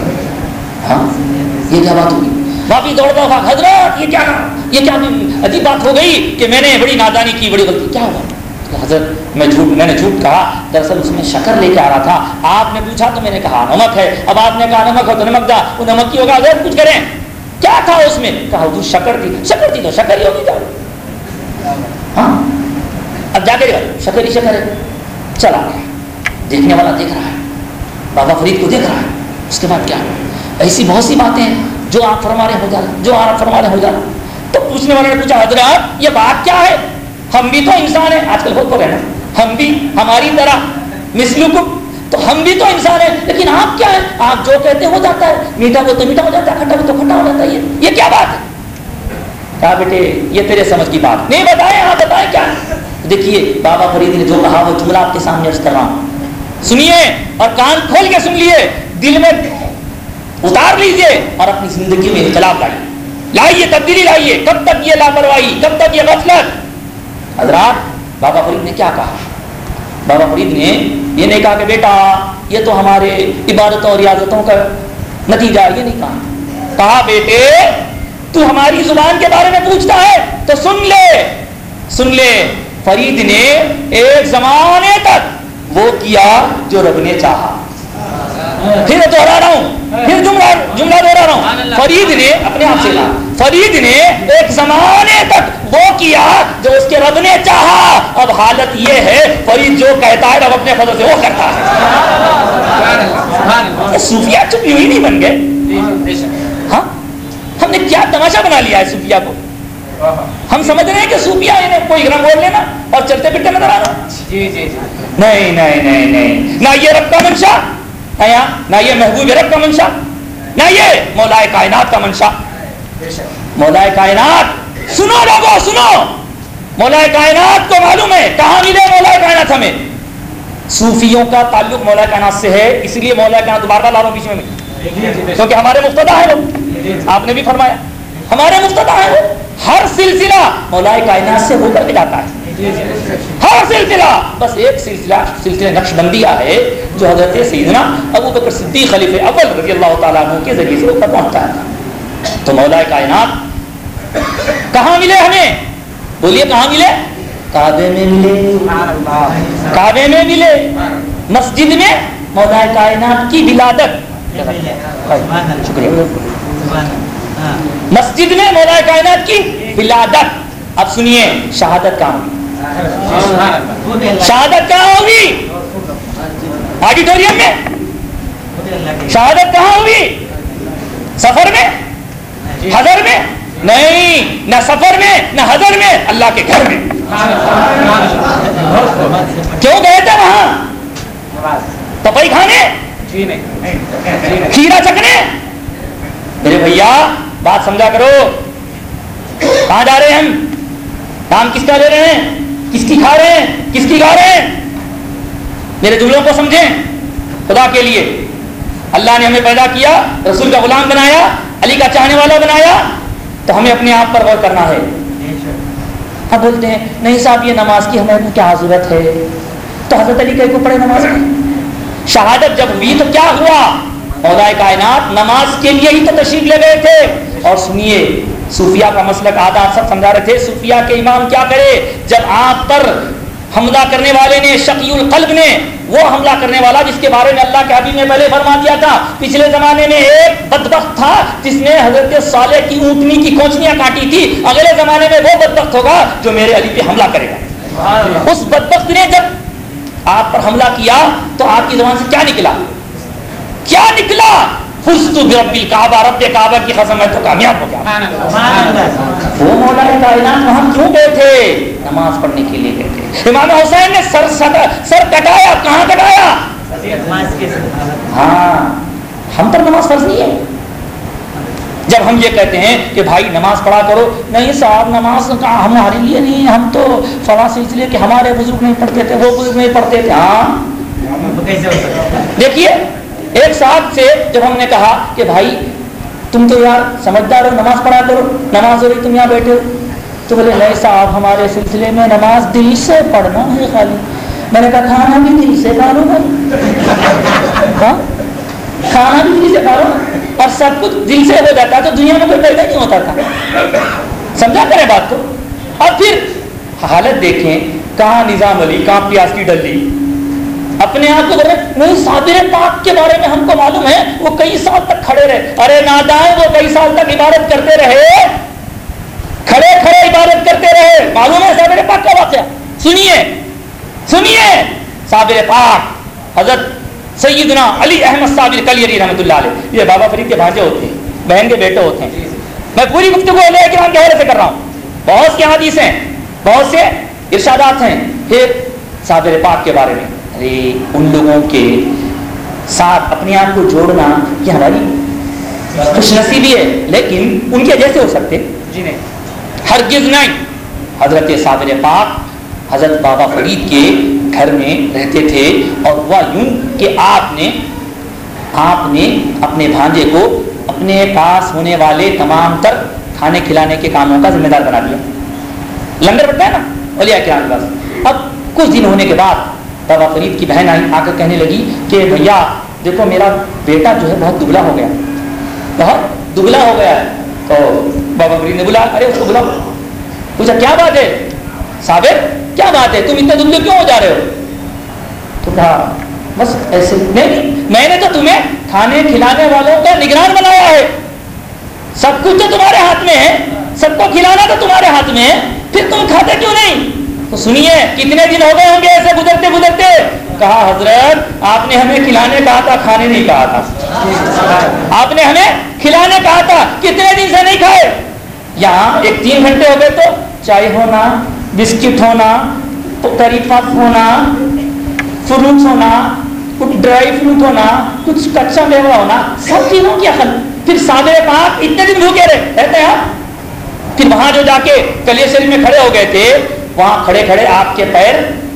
ہاں یہ کیا بات ہوگی؟ واپس دوڑتا ہوا حضرت یہ کیا یہ کیا عجیب بات ہو گئی کہ میں نے بڑی نادانی کی، بڑی غلطی، کیا ہوا؟ حضرت میں جھوٹ میں نے جھوٹ کہا، دراصل اس میں شکر لے کے آ رہا تھا، آپ نے پوچھا تو میں نے کہا نمک ہے، اب آپ نے کہا نمک ہو تو نمک دا، وہ نمک کی ہوگا، حضرت کچھ کریں کیا تھا اس میں؟ کہا حضور شکر تھی، شکر تھی تو شکر ہی ہوگی جاؤ۔ ہاں اب جا کے شکر ہی شکر ہے، چلا گیا، دیکھنے والا دیکھ رہا ہے، بابا فرید کو دیکھ رہا ہے۔ اس کے بعد کیا، ایسی بہت سی باتیں ہیں جو آپ فرما رہے ہو جانا، جو آپ فرما رہے ہو جانا۔ تو پوچھنے والے نے پوچھا حضرت یہ بات کیا ہے؟ ہم بھی تو انسان ہیں، آج کل بہت ہو رہے ہیں نا، ہم بھی ہماری طرح مثلکم، تو ہم بھی تو انسان ہیں، لیکن آپ کیا ہے، آپ جو کہتے ہو جاتا ہے، میٹھا وہ تو میٹھا ہو جاتا ہے، کھٹا وہ تو کھٹا ہو جاتا ہے، یہ کیا بات ہے؟ کہا بیٹے یہ تیرے سمجھ کی بات نہیں، بتائیں آپ بتائیں کیا ہے؟ دیکھیے بابا فرید نے جو کہا وہ جملہ آپ کے سامنے عرض کر رہا ہوں، سنیے اور کان کھول کے سن لیے، دل میں اتار لیجئے اور اپنی زندگی میں انقلاب لائیے، لائیے تبدیلی لائیے۔ کب تک یہ لاپرواہی، کب تک یہ غفلت؟ حضرات بابا فرید نے کیا کہا؟ بابا فرید نے یہ نہیں کہا کہ بیٹا یہ تو ہمارے عبادتوں اور ریاضتوں کا نتیجہ، یہ نہیں کہا، کہا بیٹے تو ہماری زبان کے بارے میں پوچھتا ہے تو سن لے سن لے فرید نے ایک زمانے تک وہ کیا جو رب نے چاہا۔ پھر دوہرا رہا ہوں، پھر جملہ جملہ دوہرا رہا ہوں، فرید نے اپنے آپ سے کہا، فرید نے ایک زمانے تک وہ کیا جو اس کے رب نے چاہا، اب حالت یہ ہے فرید جو کہتا ہے رب اپنے فضل سے وہ کرتا ہے۔ صوفیہ چپی ہوئی نہیں بن گئے، ہاں ہم نے کیا تماشا بنا لیا ہے صوفیہ کو، ہم سمجھ رہے ہیں کہ صوفیہ انہیں کوئی گرم بول لینا اور چلتے پھرتے نظر آنا، نہیں نہیں نہیں نہیں، نہ یہ رب کا منشا، نہ یہ محبوب رب کا منشا، نہ یہ مولا کائنات کا منشا۔ مولا کائنات سنو لوگو سنو، مولا کائنات کو معلوم ہے کہاں ملے مولا کائنات ہمیں۔ صوفیوں کا تعلق مولا کائنات سے ہے، اس لیے مولا کائنات بار بار لا رہا ہوں بیچ میں، کیونکہ ہمارے مقتدا ہے وہ، آپ نے بھی فرمایا ہمارے مقتدا ہے وہ، ہر سلسلہ مولا کائنات سے ہو کر کے جاتا ہے، ہر سلسلہ، بس ایک سلسلہ سلسلہ نقش بندیہ ہے جو حضرت سیدنا ابو بکر صدیق خلیفہ اول رضی اللہ تعالیٰ عنہ کے ذریعے سے اوپر پہنچتا ہے۔ تو مولا کائنات کہاں ملے ہمیں؟ بولیے کہاں ملے؟ کعبے میں ملے، کعبے میں ملے، مسجد میں مولا کائنات کی ولادت، شکریہ، مسجد میں مولا کائنات کی ولادت. اب سنیے شہادت کہاں ہوگی؟ شہادت کہاں ہوگی؟ آڈیٹوریم میں. شہادت کہاں ہوگی؟ سفر میں؟ حضر میں؟ نہیں، نہ سفر میں نہ حضر میں، اللہ کے گھر میں. کیوں گئے تھے وہاں؟ پپئی کھانے؟ کھیرا چکنے؟ میرے بھیا بات سمجھا کرو. کہاں جا رہے ہیں ہم؟ نام کس کا لے رہے ہیں؟ کس کی کھا رہے ہیں؟ کس کی گا رہے ہیں؟ میرے جملوں کو سمجھیں. خدا کے لیے اللہ نے ہمیں پیدا کیا، رسول کا غلام بنایا، علی کا چاہنے والا بنایا، تو ہمیں اپنے آپ پر غور کرنا ہے. اب بولتے ہیں نہیں صاحب یہ نماز کی ہمیں کیا ضرورت ہے؟ تو حضرت علی کہیں کو پڑھے نماز میں. شہادت جب ہوئی تو کیا ہوا؟ مولا کائنات نماز کے لیے ہی تو تشریف لے گئے تھے. اور سنیے صوفیہ کا مسلک آدھا سب سمجھا رہے تھے. صوفیہ کے امام کیا کرے جب آپ پر حملہ کرنے والے نے، شقی القلب نے، وہ حملہ کرنے والا جس کے بارے میں اللہ کے حبیب نے پہلے فرما دیا تھا، پچھلے زمانے میں ایک بدبخت تھا جس نے حضرت صالح کی اونٹنی کی کونچنیاں کاٹی تھی، اگلے زمانے میں وہ بدبخت ہوگا جو میرے علی پہ حملہ کرے گا. اس بدبخت نے جب آپ پر حملہ کیا تو آپ کی زبان سے کیا نکلا؟ کیا نکلا؟ فزت برب الکعبہ، رب کعبہ کی قسم میں تو کامیاب ہو گیا. وہ مولا کائنات وہاں کیوں گئے تھے؟ نماز پڑھنے کے لیے گئے تھے. امام حسین نے سر سر کٹایا. کہاں کٹایا؟ ہاں ہم پر نماز فرض نہیں ہے. جب ہم یہ کہتے ہیں کہ بھائی نماز پڑھا کرو، نہیں صاحب نماز ہمارے لیے نہیں، ہم تو فلاں سے اس لیے کہ ہمارے بزرگ نہیں پڑھتے تھے، وہ بزرگ نہیں پڑھتے تھے. ہاں دیکھیے ایک صاحب سے جب ہم نے کہا کہ بھائی تم تو یار سمجھدار ہو، نماز پڑھا کرو، نماز ہو رہی تم یہاں بیٹھے ہو، تو بولے نہیں صاحب ہمارے سلسلے میں نماز دل سے پڑھنا ہے خالی. میں نے کہا کھانا بھی دل سے کھا لو بھائی، کھانا بھی دل سے کھا لو، اور سب کچھ دل سے ہو جاتا تو دنیا میں کوئی پیدا نہیں ہوتا تھا. سمجھا کریں بات کو. اور پھر حالت دیکھیں، کہاں نظام علی، کہاں پیاس کی ڈلی. اپنے آپ کو بولے نہیں صابر پاک کے بارے میں ہم کو معلوم ہے، وہ کئی سال تک کھڑے رہے. ارے نادان، وہ کئی سال تک عبادت کرتے رہے، کھڑے کھڑے عبادت کرتے رہے. معلوم ہے صابر پاک کا واقعہ؟ سنیے سنیے صابر پاک حضرت سیدنا علی احمد صابر کلیری رحمۃ اللہ علیہ، یہ بابا فرید کے بھانجے ہوتے ہیں، بہن کے بیٹے ہوتے ہیں. میں پوری گفتگو علیہ کرام کے حوالے سے کر رہا ہوں. بہت سی حدیث ہیں، بہت سے ارشادات ہیں. پھر صابر پاک کے بارے میں، ارے ان لوگوں کے ساتھ اپنے آپ کو جوڑنا یہ ہماری خوش نصیبی ہے، لیکن ان کے جیسے ہو سکتے جی نہیں، ہرگز نہیں. حضرت صابر پاک حضرت بابا فرید کے گھر میں رہتے تھے، اور ہوا یوں کہ آپ نے آپ نے اپنے بھانجے کو اپنے پاس ہونے والے تمام تر کھانے کھلانے کے کاموں کا ذمہ دار بنا دیا. لنگر بڑھتا ہے نا اولیاء کرام کے پاس. اب کچھ دن ہونے کے بعد بابا فرید کی بہن آئی، آ کر کہنے لگی کہ بھیا دیکھو میرا بیٹا جو ہے بہت دبلا ہو گیا، بہت دبلا ہو گیا ہے. تو بابا فرید نے بولا ارے اس کو بلاؤ. پوچھا کیا بات ہے صابر، کیا بات ہے، تم اتنے دبلے کیوں ہو جا رہے ہو؟ تو کہا بس ایسے. نہیں، میں نے تو تمہیں کھانے کھلانے والوں کا نگران بنایا ہے، سب کچھ تو تمہارے ہاتھ میں ہے، سب کو کھلانا تو تمہارے ہاتھ میں ہے، پھر تم کھاتے کیوں نہیں؟ تو سنیے کتنے دن ہو گئے ہوں گے ایسے گزرتے گزرتے. کہا حضرت آپ نے ہمیں کھلانے کہا تھا، کھانے نہیں کہا تھا. آپ نے ہمیں کھلانے کہا تھا، کتنے دن سے نہیں کھائے. یہاں ایک تین گھنٹے ہو گئے تو چائے ہونا، بسکٹ ہونا، کری پف ہونا، فروٹس ہونا، کچھ ڈرائی فروٹ ہونا، کچھ کچا میوہ ہونا، سب چیزوں کی عقل. پھر صابر پاک اتنے دن بھوکے رہے رہتے ہیں. پھر وہاں جو جا کے کلیہ شریف میں کھڑے ہو گئے تھے، وہاں کھڑے کھڑے آپ کے پیر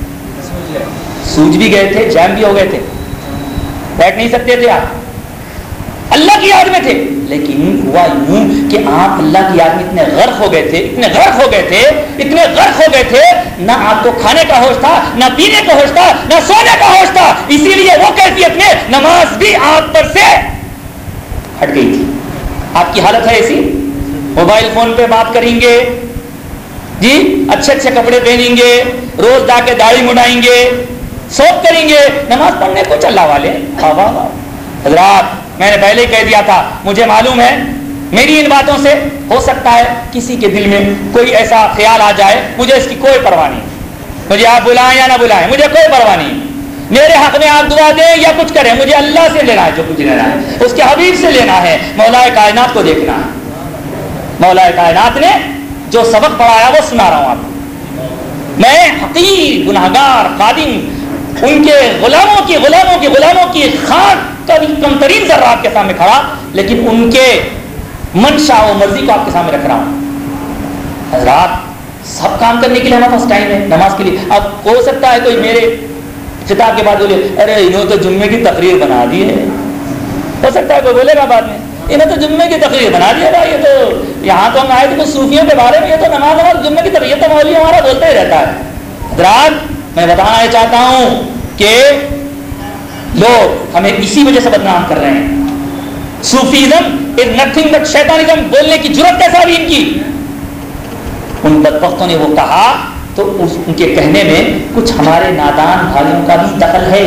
سوج بھی گئے تھے، جام بھی ہو گئے تھے، بیٹھ نہیں سکتے تھے آپ، اللہ کی یاد میں تھے. لیکن ہوا یوں کہ آپ اللہ کی یاد میں اتنے غرق ہو گئے تھے، اتنے غرق ہو گئے تھے، اتنے غرق ہو گئے تھے، نہ آپ کو کھانے کا ہوش تھا، نہ پینے کا ہوش تھا، نہ سونے کا ہوش تھا. اسی لیے وہ کیفیت میں نماز بھی آپ پر سے ہٹ گئی تھی. آپ کی حالت ہے ایسی، موبائل فون پہ بات کریں گے جی، اچھے اچھے کپڑے پہنیں گے، روز جا کے داڑھی مڈائیں گے، سوپ کریں گے، نماز پڑھنے کو چلا والے. حضرات میں نے پہلے ہی کہہ دیا تھا، مجھے معلوم ہے میری ان باتوں سے ہو سکتا ہے کسی کے دل میں کوئی ایسا خیال آ جائے، مجھے اس کی کوئی پرواہ نہیں، مجھے آپ بلائیں یا نہ بلائیں مجھے کوئی پرواہ نہیں، میرے حق میں آپ دعا دیں یا کچھ کریں، مجھے اللہ سے لینا ہے، جو کچھ لینا ہے اس کے حبیب سے لینا ہے، مولا کائنات کو دیکھنا ہے۔ مولا کائنات نے جو سبق پڑھایا وہ سنا رہا ہوں آپ کو۔ میں حقیر گناہگار خادم ان کے غلاموں کی غلاموں کی غلاموں کی خاک کا بھی کم ترین ذرہ آپ کے سامنے کھڑا، لیکن ان کے منشا و مرضی کو آپ کے سامنے رکھ رہا ہوں۔ حضرات سب کام کرنے کے لیے ہمارے پاس ٹائم ہے، نماز کے لیے۔ اب ہو سکتا ہے کوئی میرے خطاب کے بعد بولے ارے انہوں تو جمعے کی تقریر بنا دی ہے، ہو سکتا ہے کوئی بولے گا بعد میں انہوں تو جمعے کی تقریر بنا دی ہے، بھائی یہ تو یہاں تو ہم آئے تھے کچھ صوفیوں کے بارے میں، یہ تو نماز نماز جمعے کی تقریر تو مولوی ہمارا بولتا ہی رہتا ہے۔ حضرات میں بتانا یہ چاہتا ہوں کہ لوگ ہمیں اسی وجہ سے بدنام کر رہے ہیں۔ Sufism is nothing but shaitanism بولنے کی جرت کیسا بھی ان کی، ان بدبختوں نے وہ کہا تو اس ان کے کہنے میں کچھ ہمارے نادان بھائیوں کا بھی دخل ہے،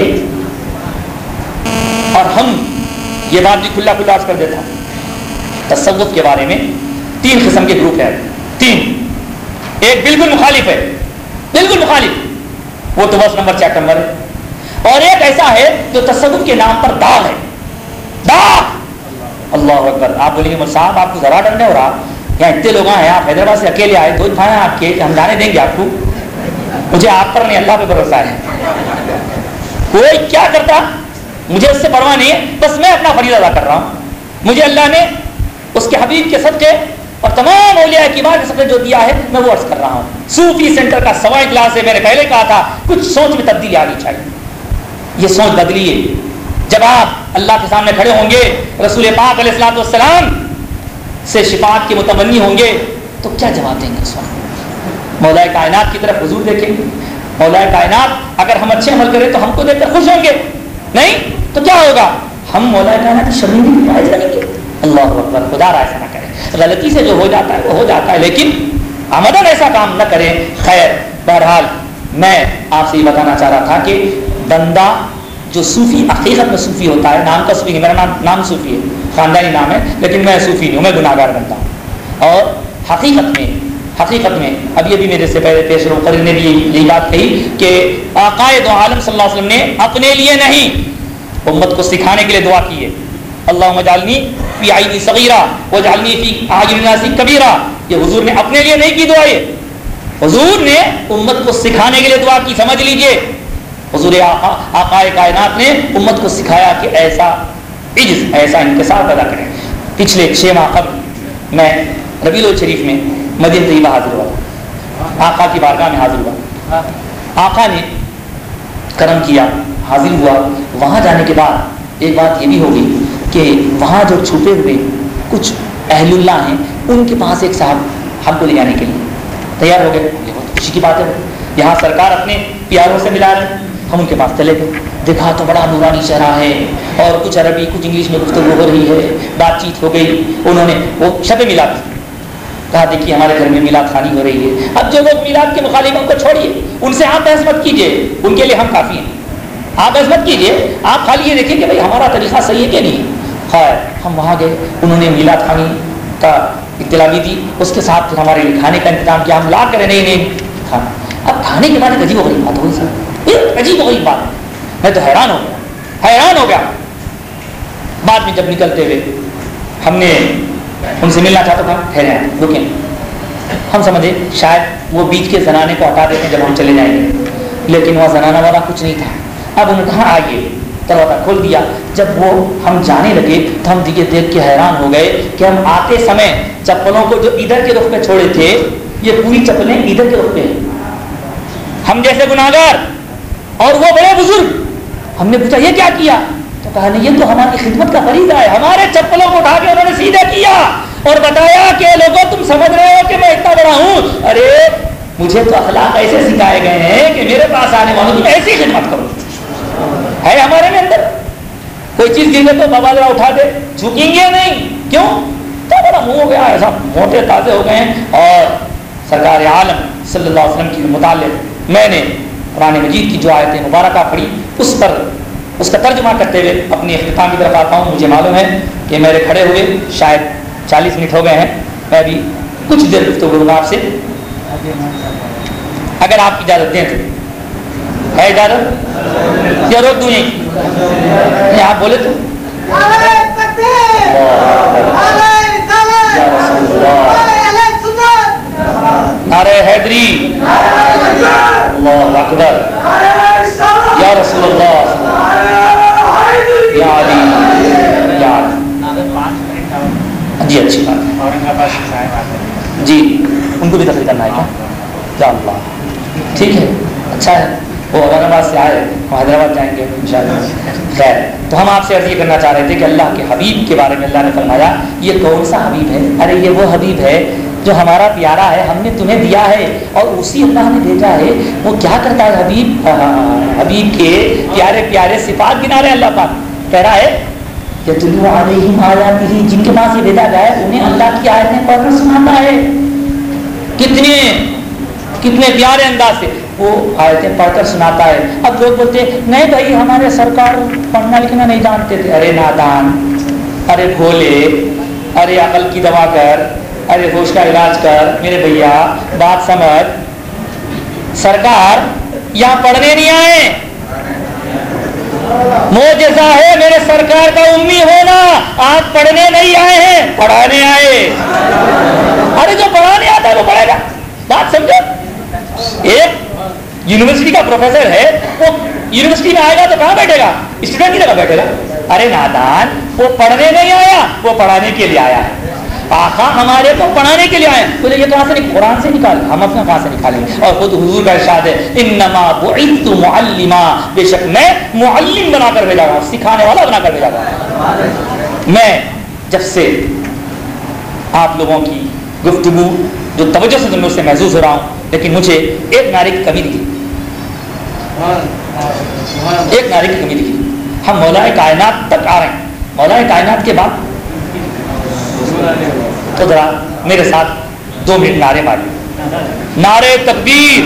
اور ہم یہ بات بھی کھلا کھلا عرض کر دیتا ہوں۔ تصوف کے بارے میں تین قسم کے گروپ ہیں، تین، ایک بالکل مخالف ہے، بالکل مخالف، وہ تو بس نمبر چیک نمبر ہے، اور ایک ایسا ہے جو تصوف کے نام پر داغ ہے، داغ۔ اللہ اکبر۔ آپ بولیں گے مول صاحب آپ کو ذرا ڈر نہیں ہو رہا، یہاں اتنے لوگ ہیں، آپ حیدرآباد سے اکیلے آئے، دو بھائی آپ کے ہم جانے دیں گے آپ کو؟ مجھے آپ پر نہیں اللہ پہ بھروسہ ہے، کوئی کیا کرتا مجھے اس سے پرواہ نہیں ہے، بس میں اپنا فریضہ ادا کر رہا ہوں۔ مجھے اللہ نے اس کے حبیب کے صدقے اور تمام اولیاء کرام کے صدقے جو دیا ہے میں وہ عرض کر رہا ہوں۔ صوفی سینٹر کا سوائے کلاس ہے، میں نے پہلے کہا تھا کچھ سوچ میں تبدیلی آنی چاہیے، یہ سوچ بدلیے۔ جب آپ اللہ کے سامنے کھڑے ہوں گے، رسول پاک علیہ الصلوۃ والسلام سے شفاعت کے متمنی ہوں گے تو کیا جواب دیں گے اس وقت؟ مولا کائنات کی طرف حضور دیکھیں گے، مولا کائنات اگر ہم اچھے عمل کریں تو ہم کو دیکھ کر خوش ہوں گے، نہیں تو کیا ہوگا؟ ہم مولا کائنات کی شرمندگی پائے جائیں گے۔ اللہ اکبر۔ خدا را ایسا نہ کرے، غلطی سے جو ہو جاتا ہے وہ ہو جاتا ہے، لیکن عمدن ایسا کام نہ کریں۔ خیر بہرحال میں آپ سے یہ بتانا چاہ رہا تھا کہ بندہ جو صوفی حقیقت میں صوفی ہوتا ہے، نام کا صوفی ہے، میرا نام نام صوفی ہے، خاندانی نام ہے، لیکن میں صوفی نہیں ہوں، میں گناہ گار بنتا ہوں۔ اور حقیقت میں حقیقت میں اب یہ بھی میرے سے پہلے پیش رو قریب نے بھی یہی بات کہی کہ آقائے دو عالم صلی اللہ علیہ وسلم نے اپنے لیے نہیں امت کو سکھانے کے لیے دعا کی ہے، اللہم اجعلنی فی عینی صغیرہ واجعلنی فی اعین الناس کبیرہ۔ یہ حضور نے اپنے لیے نہیں کی دعا، یہ حضور نے امت کو سکھانے کے لیے دعا کی۔ سمجھ لیجئے حضور آقا آقائے کائنات نے امت کو سکھایا کہ ایسا عجز، ایسا انکسار پیدا کریں۔ پچھلے چھ ماہ قبل میں ربیع الشریف میں مدینہ طیبہ حاضر ہوا، آقا کی بارگاہ میں حاضر ہوا۔ آقا نے کرم کیا، حاضر ہوا۔ وہاں جانے کے بعد ایک بات یہ بھی ہوگی کہ وہاں جو چھپے ہوئے کچھ اہل اللہ ہیں، ان کے پاس ایک صاحب ہم کو لے جانے کے لیے تیار ہو گئے۔ یہ بہت خوشی کی بات ہے، یہاں سرکار اپنے پیاروں سے ملا رہے، ہم ان کے پاس چلے گئے۔ دیکھا تو بڑا نورانی چہرہ ہے، اور کچھ عربی کچھ انگلش میں گفتگو ہو رہی ہے، بات چیت ہو گئی۔ انہوں نے وہ شب میلاد کہا، دیکھیے ہمارے گھر میں میلاد خوانی ہو رہی ہے۔ اب جو لوگ میلاد کے مخالف ان کو چھوڑیے، ان سے آپ بحث مت کیجیے، ان کے لیے ہم کافی ہیں، آپ بحث مت کیجیے، آپ خالی یہ دیکھیں کہ بھائی ہمارا طریقہ صحیح ہے کہ نہیں۔ خیر ہم وہاں گئے، انہوں نے میلاد خوانی کا اطلاع بھی دی، اس کے ساتھ پھر ہمارے لیے کھانے کا انتظام کیا، ہم لا کرے نہیں نہیں کھانا۔ اب کھانے کے بعد ایک عجیب و غریب بات ہوئی سر، ایک عجیب و غریب بات، میں تو حیران ہو گیا حیران ہو گیا بعد میں جب نکلتے ہوئے ہم نے ان سے ملنا چاہتا تھا، ٹھہرے رکیں، ہم سمجھے شاید وہ بیچ کے زنانے کو ہٹا دیتے جب ہم چلے جائیں گے، لیکن وہ زنانہ والا کچھ نہیں تھا۔ اب انہوں نے کہا آئیے، دروازہ کھول دیا۔ جب وہ ہم جانے لگے تو ہم یہ دیکھ کے حیران ہو گئے کہ ہم آتے سمے چپلوں کو جو ادھر کے رخ پہ چھوڑے تھے، یہ پوری چپلیں ادھر کے رخ پہ ہیں۔ ہم جیسے گناہگار اور وہ بڑے بزرگ، ہم نے پوچھا یہ کیا کیا؟ تو کہا نہیں یہ تو ہماری خدمت کا فریضہ ہے۔ ہمارے چپلوں کو اٹھا کے انہوں نے سیدھا کیا اور بتایا کہ لوگوں تم سمجھ رہے ہو کہ میں اتنا بڑا ہوں، ارے مجھے تو اخلاق ایسے سکھائے گئے ہیں کہ میرے پاس آنے والوں کی ایسی خدمت کرو۔ ہے ہمارے میں اندر کوئی چیز گر گئی تو بابا ذرا اٹھا دے، جھکیں گے نہیں، کیوں؟ تو بڑا منہ ہو گیا، ایسا موٹے تازے ہو گئے ہیں۔ اور سرکار عالم صلی اللہ علیہ وسلم کے متعلق میں نے قرآن مجید کی جو آیتیں مبارکہ پڑھی، اس پر اس کا ترجمہ کرتے ہوئے اپنی اختتام کی طرف آتا ہوں۔ مجھے معلوم ہے کہ میرے کھڑے ہوئے شاید चालीस मिनट हो गए हैं, मैं अभी कुछ देर गुफ्तगू करूँगा आपसे, अगर आप इजाज़त दें तो। है इजाज़त या रोक दूँ यहीं? आप बोले तो नारे हैदरी, अल्लाहु अकबर, या रसूलुल्लाह, या अली, या जी अच्छी बात है जी, उनको भी तकरीर करना है क्या? या अल्लाह, ठीक है, अच्छा है, वो औरंगाबाद से आए, हम हैदराबाद जाएंगे इंशाअल्लाह। खैर, तो हम आपसे अर्ज़ ये करना चाह रहे थे कि अल्लाह के हबीब के बारे में अल्लाह ने फरमाया, ये कौन सा हबीब है? अरे ये वो हबीब है जो हमारा प्यारा है, हमने तुम्हें दिया है और उसी अल्लाह ने भेजा है। वो क्या करता है हबीब? हबीब के प्यारे प्यारे सिफात गिना रहे अल्लाह पाक, कह रहा है यतलू अलैहिम आयातिही, जिनके पास ये भेजा गया है उन्हें अल्लाह की आयतें पढ़कर सुनाता है। कितने कितने प्यारे अंदाज से वो आयतें पढ़कर सुनाता है। अब लोग बोलते नहीं भाई हमारे सरकार पढ़ना लिखना नहीं जानते थे। अरे नादान, अरे भोले, अरे अकल की दवा कर, अरे होश का इलाज कर मेरे भैया, बात समझ। सरकार यहाँ पढ़ने नहीं आए, मोजेज़ा है मेरे सरकार का उम्मी होना, आप पढ़ने नहीं आए हैं, पढ़ाने आए। अरे जो पढ़ाने आता है वो पढ़ेगा, बात समझो। एक यूनिवर्सिटी का प्रोफेसर है, वो यूनिवर्सिटी में आएगा तो कहाँ बैठेगा? स्टूडेंट की जगह बैठेगा। अरे नादान, वो पढ़ने नहीं आया, वो पढ़ाने के लिए आया है। आका हमारे को पढ़ाने के लिए आए। बोले ये कहाँ से निकाल? कुरान से निकाल, हम अपना कहाँ से निकालेंगे? और खुद हुजूर का इरशाद है, इन्नमा बुइतु मुअल्लिमा, बेशक मैं मुअल्लिम बनाकर भेजा हूँ, सिखाने वाला बनाकर भेजा हूँ। मैं जब से आप लोगों की गुफ्तगू जो तवज्जो से तुमने उससे महसूस हो रहा हूँ, लेकिन मुझे एक नारे की कमी दिखी, एक नारे की कमी दिखी। हम मौलाए कायनात तक आ रहे हैं, मौलाए कायनात के बाद तो जरा मेरे साथ दो मिनट नारे मारिए। नारे तकबीर,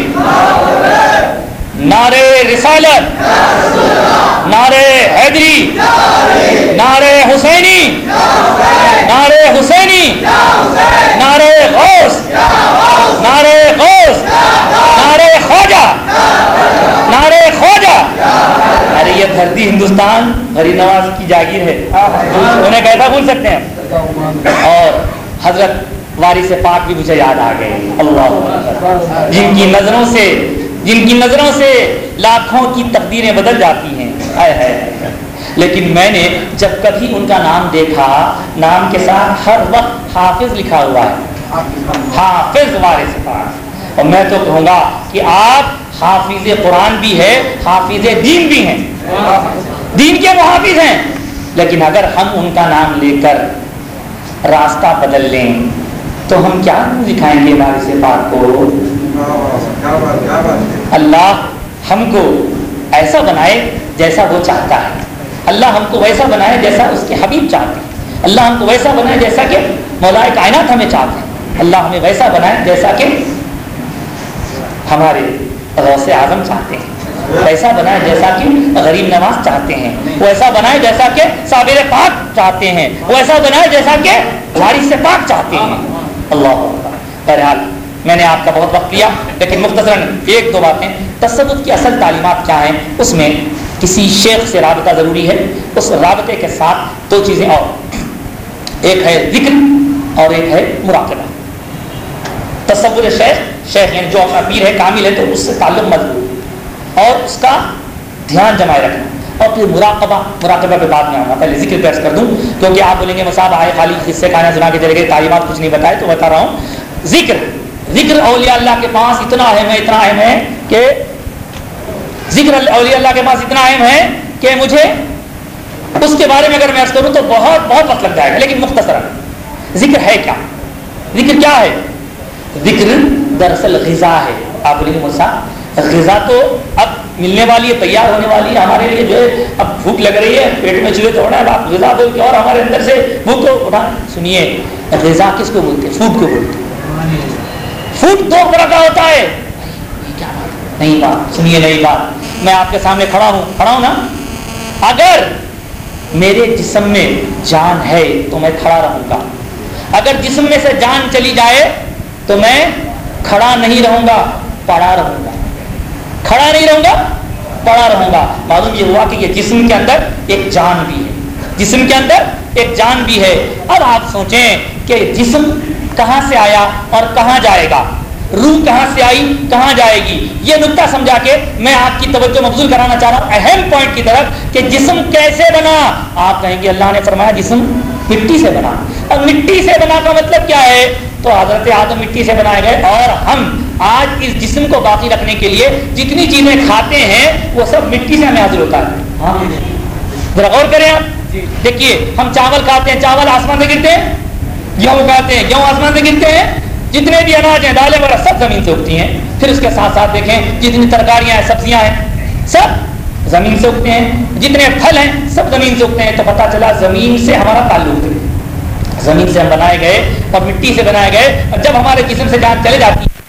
नारे रिसालत, नारे हैदरी, नारे हुसैनी, नारे हुसैनी, नारे गौस, नारे गौस, नारे ख्वाजा, नारे ख्वाजा। अरे ये धरती हिंदुस्तान गरीब नवाज की जागीर है, उन्हें कैसा भूल सकते हैं? और हजरत वारिस पाक भी मुझे याद आ गए, अल्लाह, जिनकी नजरों से जिनकी नजरों से लाखों की तकदीरें बदल जाती हैं। आय है, लेकिन मैंने जब कभी उनका नाम देखा, नाम के साथ हर वक्त हाफिज लिखा हुआ है, हाफिज वारिस पाक, और मैं तो कहूँगा कि आप हाफिज कुरान भी है, हाफिज दीन भी हैं, दीन के वो हाफिज हैं। लेकिन अगर हम उनका नाम लेकर रास्ता बदल लें तो हम क्या दिखाएंगे वारिस पाक को? अल्लाह हमको ऐसा बनाए जैसा वो चाहता है, अल्लाह हमको वैसा बनाए जैसा उसके हबीब चाहते हैं, अल्लाह हमको वैसा बनाए जैसा कि मौलाए कायनात हमें चाहते हैं, अल्लाह हमें वैसा बनाए जैसा कि हमारे गौसे आजम चाहते हैं, वैसा बनाए जैसा कि गरीब नवाज चाहते हैं, वैसा बनाए जैसा कि साबिर पाक चाहते हैं, वैसा बनाए जैसा कि वारिस पाक चाहते हैं। अल्लाह। बहरहाल मैंने आपका बहुत वक्त लिया, लेकिन मुख्तसरन एक दो बातें, तसव्वुफ की असल तालीमात क्या हैं, उसमें किसी शेख से राबता ज़रूरी है, उस राबते के साथ दो चीज़ें और, एक है जिक्र और एक है मुराक़बा। तसव्वुर शेख, शेख यानी जो अपना पीर है, कामिल है, तो उससे ताल्लुक़ मजबूत और उसका ध्यान जमाए रखना। और फिर मुराक़बा, मुराक़बा पे बाद में आऊँगा, पहले जिक्र पेश कर दूँ, क्योंकि आप बोलेंगे मसाब आए खाली किस्से कहानियाँ सुना के चले गए, तालीमात कुछ नहीं बताए, तो बता रहा हूँ। जिक्र जिक्र औलिया अल्लाह के पास इतना अहम है, इतना अहम है कि जिक्र औलिया अल्लाह के पास इतना अहम है कि मुझे उसके बारे में अगर मैं अर्ज़ करूँ तो बहुत बहुत वक्त लग जाएगा, लेकिन मुख्तसरन जिक्र है क्या? जिक्र क्या है? जिक्र दरअसल ग़िज़ा है। आप बोलेंगे मुझसा ग़िज़ा तो अब मिलने वाली है, तैयार होने वाली है, हमारे लिए जो है अब भूख लग रही है, पेट में चूहे दौड़ रहे हैं, आप ग़िज़ा बोल के और हमारे अंदर से भूख को उठा। सुनिए, ग़िज़ा किसको बोलते हैं? फूड को बोलते हैं। फूड दो तरह का होता है। क्या बात? नहीं बात सुनिए, नहीं बात, मैं आपके सामने खड़ा हूँ, खड़ा हूँ ना, अगर मेरे जिस्म में जान है तो मैं खड़ा रहूँगा, اگر جسم میں سے جان چلی جائے تو میں کھڑا نہیں رہوں گا، پڑا رہوں گا، کھڑا نہیں رہوں گا، پڑا رہوں گا۔ معلوم یہ ہوا کہ یہ جسم کے اندر ایک جان بھی ہے، جسم کے اندر ایک جان بھی ہے۔ اب آپ سوچیں کہ جسم کہاں سے آیا اور کہاں جائے گا، روح کہاں سے آئی کہاں جائے گی، یہ نقطہ سمجھا کے میں آپ کی توجہ مبذول کرانا چاہ رہا ہوں اہم پوائنٹ کی طرف کہ جسم کیسے بنا۔ آپ کہیں گے اللہ نے فرمایا جسم مٹی سے بنا۔ اب مٹی سے بنا کا مطلب کیا ہے؟ تو حضرت آدم مٹی سے بنائے گئے، اور ہم آج اس جسم کو باقی رکھنے کے لیے جتنی چیزیں کھاتے ہیں وہ سب مٹی سے ہمیں حاصل ہوتا ہے۔ ہاں ذرا غور کریں آپ، دیکھیے ہم چاول کھاتے ہیں، چاول آسمان سے گرتے ہیں، گیہوں کھاتے ہیں، گیہوں آسمان سے گرتے ہیں، جتنے بھی اناج ہیں، دالیں وغیرہ سب زمین سے اگتی ہیں۔ پھر اس کے ساتھ ساتھ دیکھیں جتنی ترکاریاں ہیں، سبزیاں ہیں، سب زمین سے اگتے ہیں، جتنے پھل ہیں سب زمین سے اگتے ہیں۔ تو پتہ چلا زمین سے ہمارا تعلق ہے، زمین سے ہم بنائے گئے اور مٹی سے بنائے گئے، اور جب ہمارے جسم سے جان چلے جاتی ہے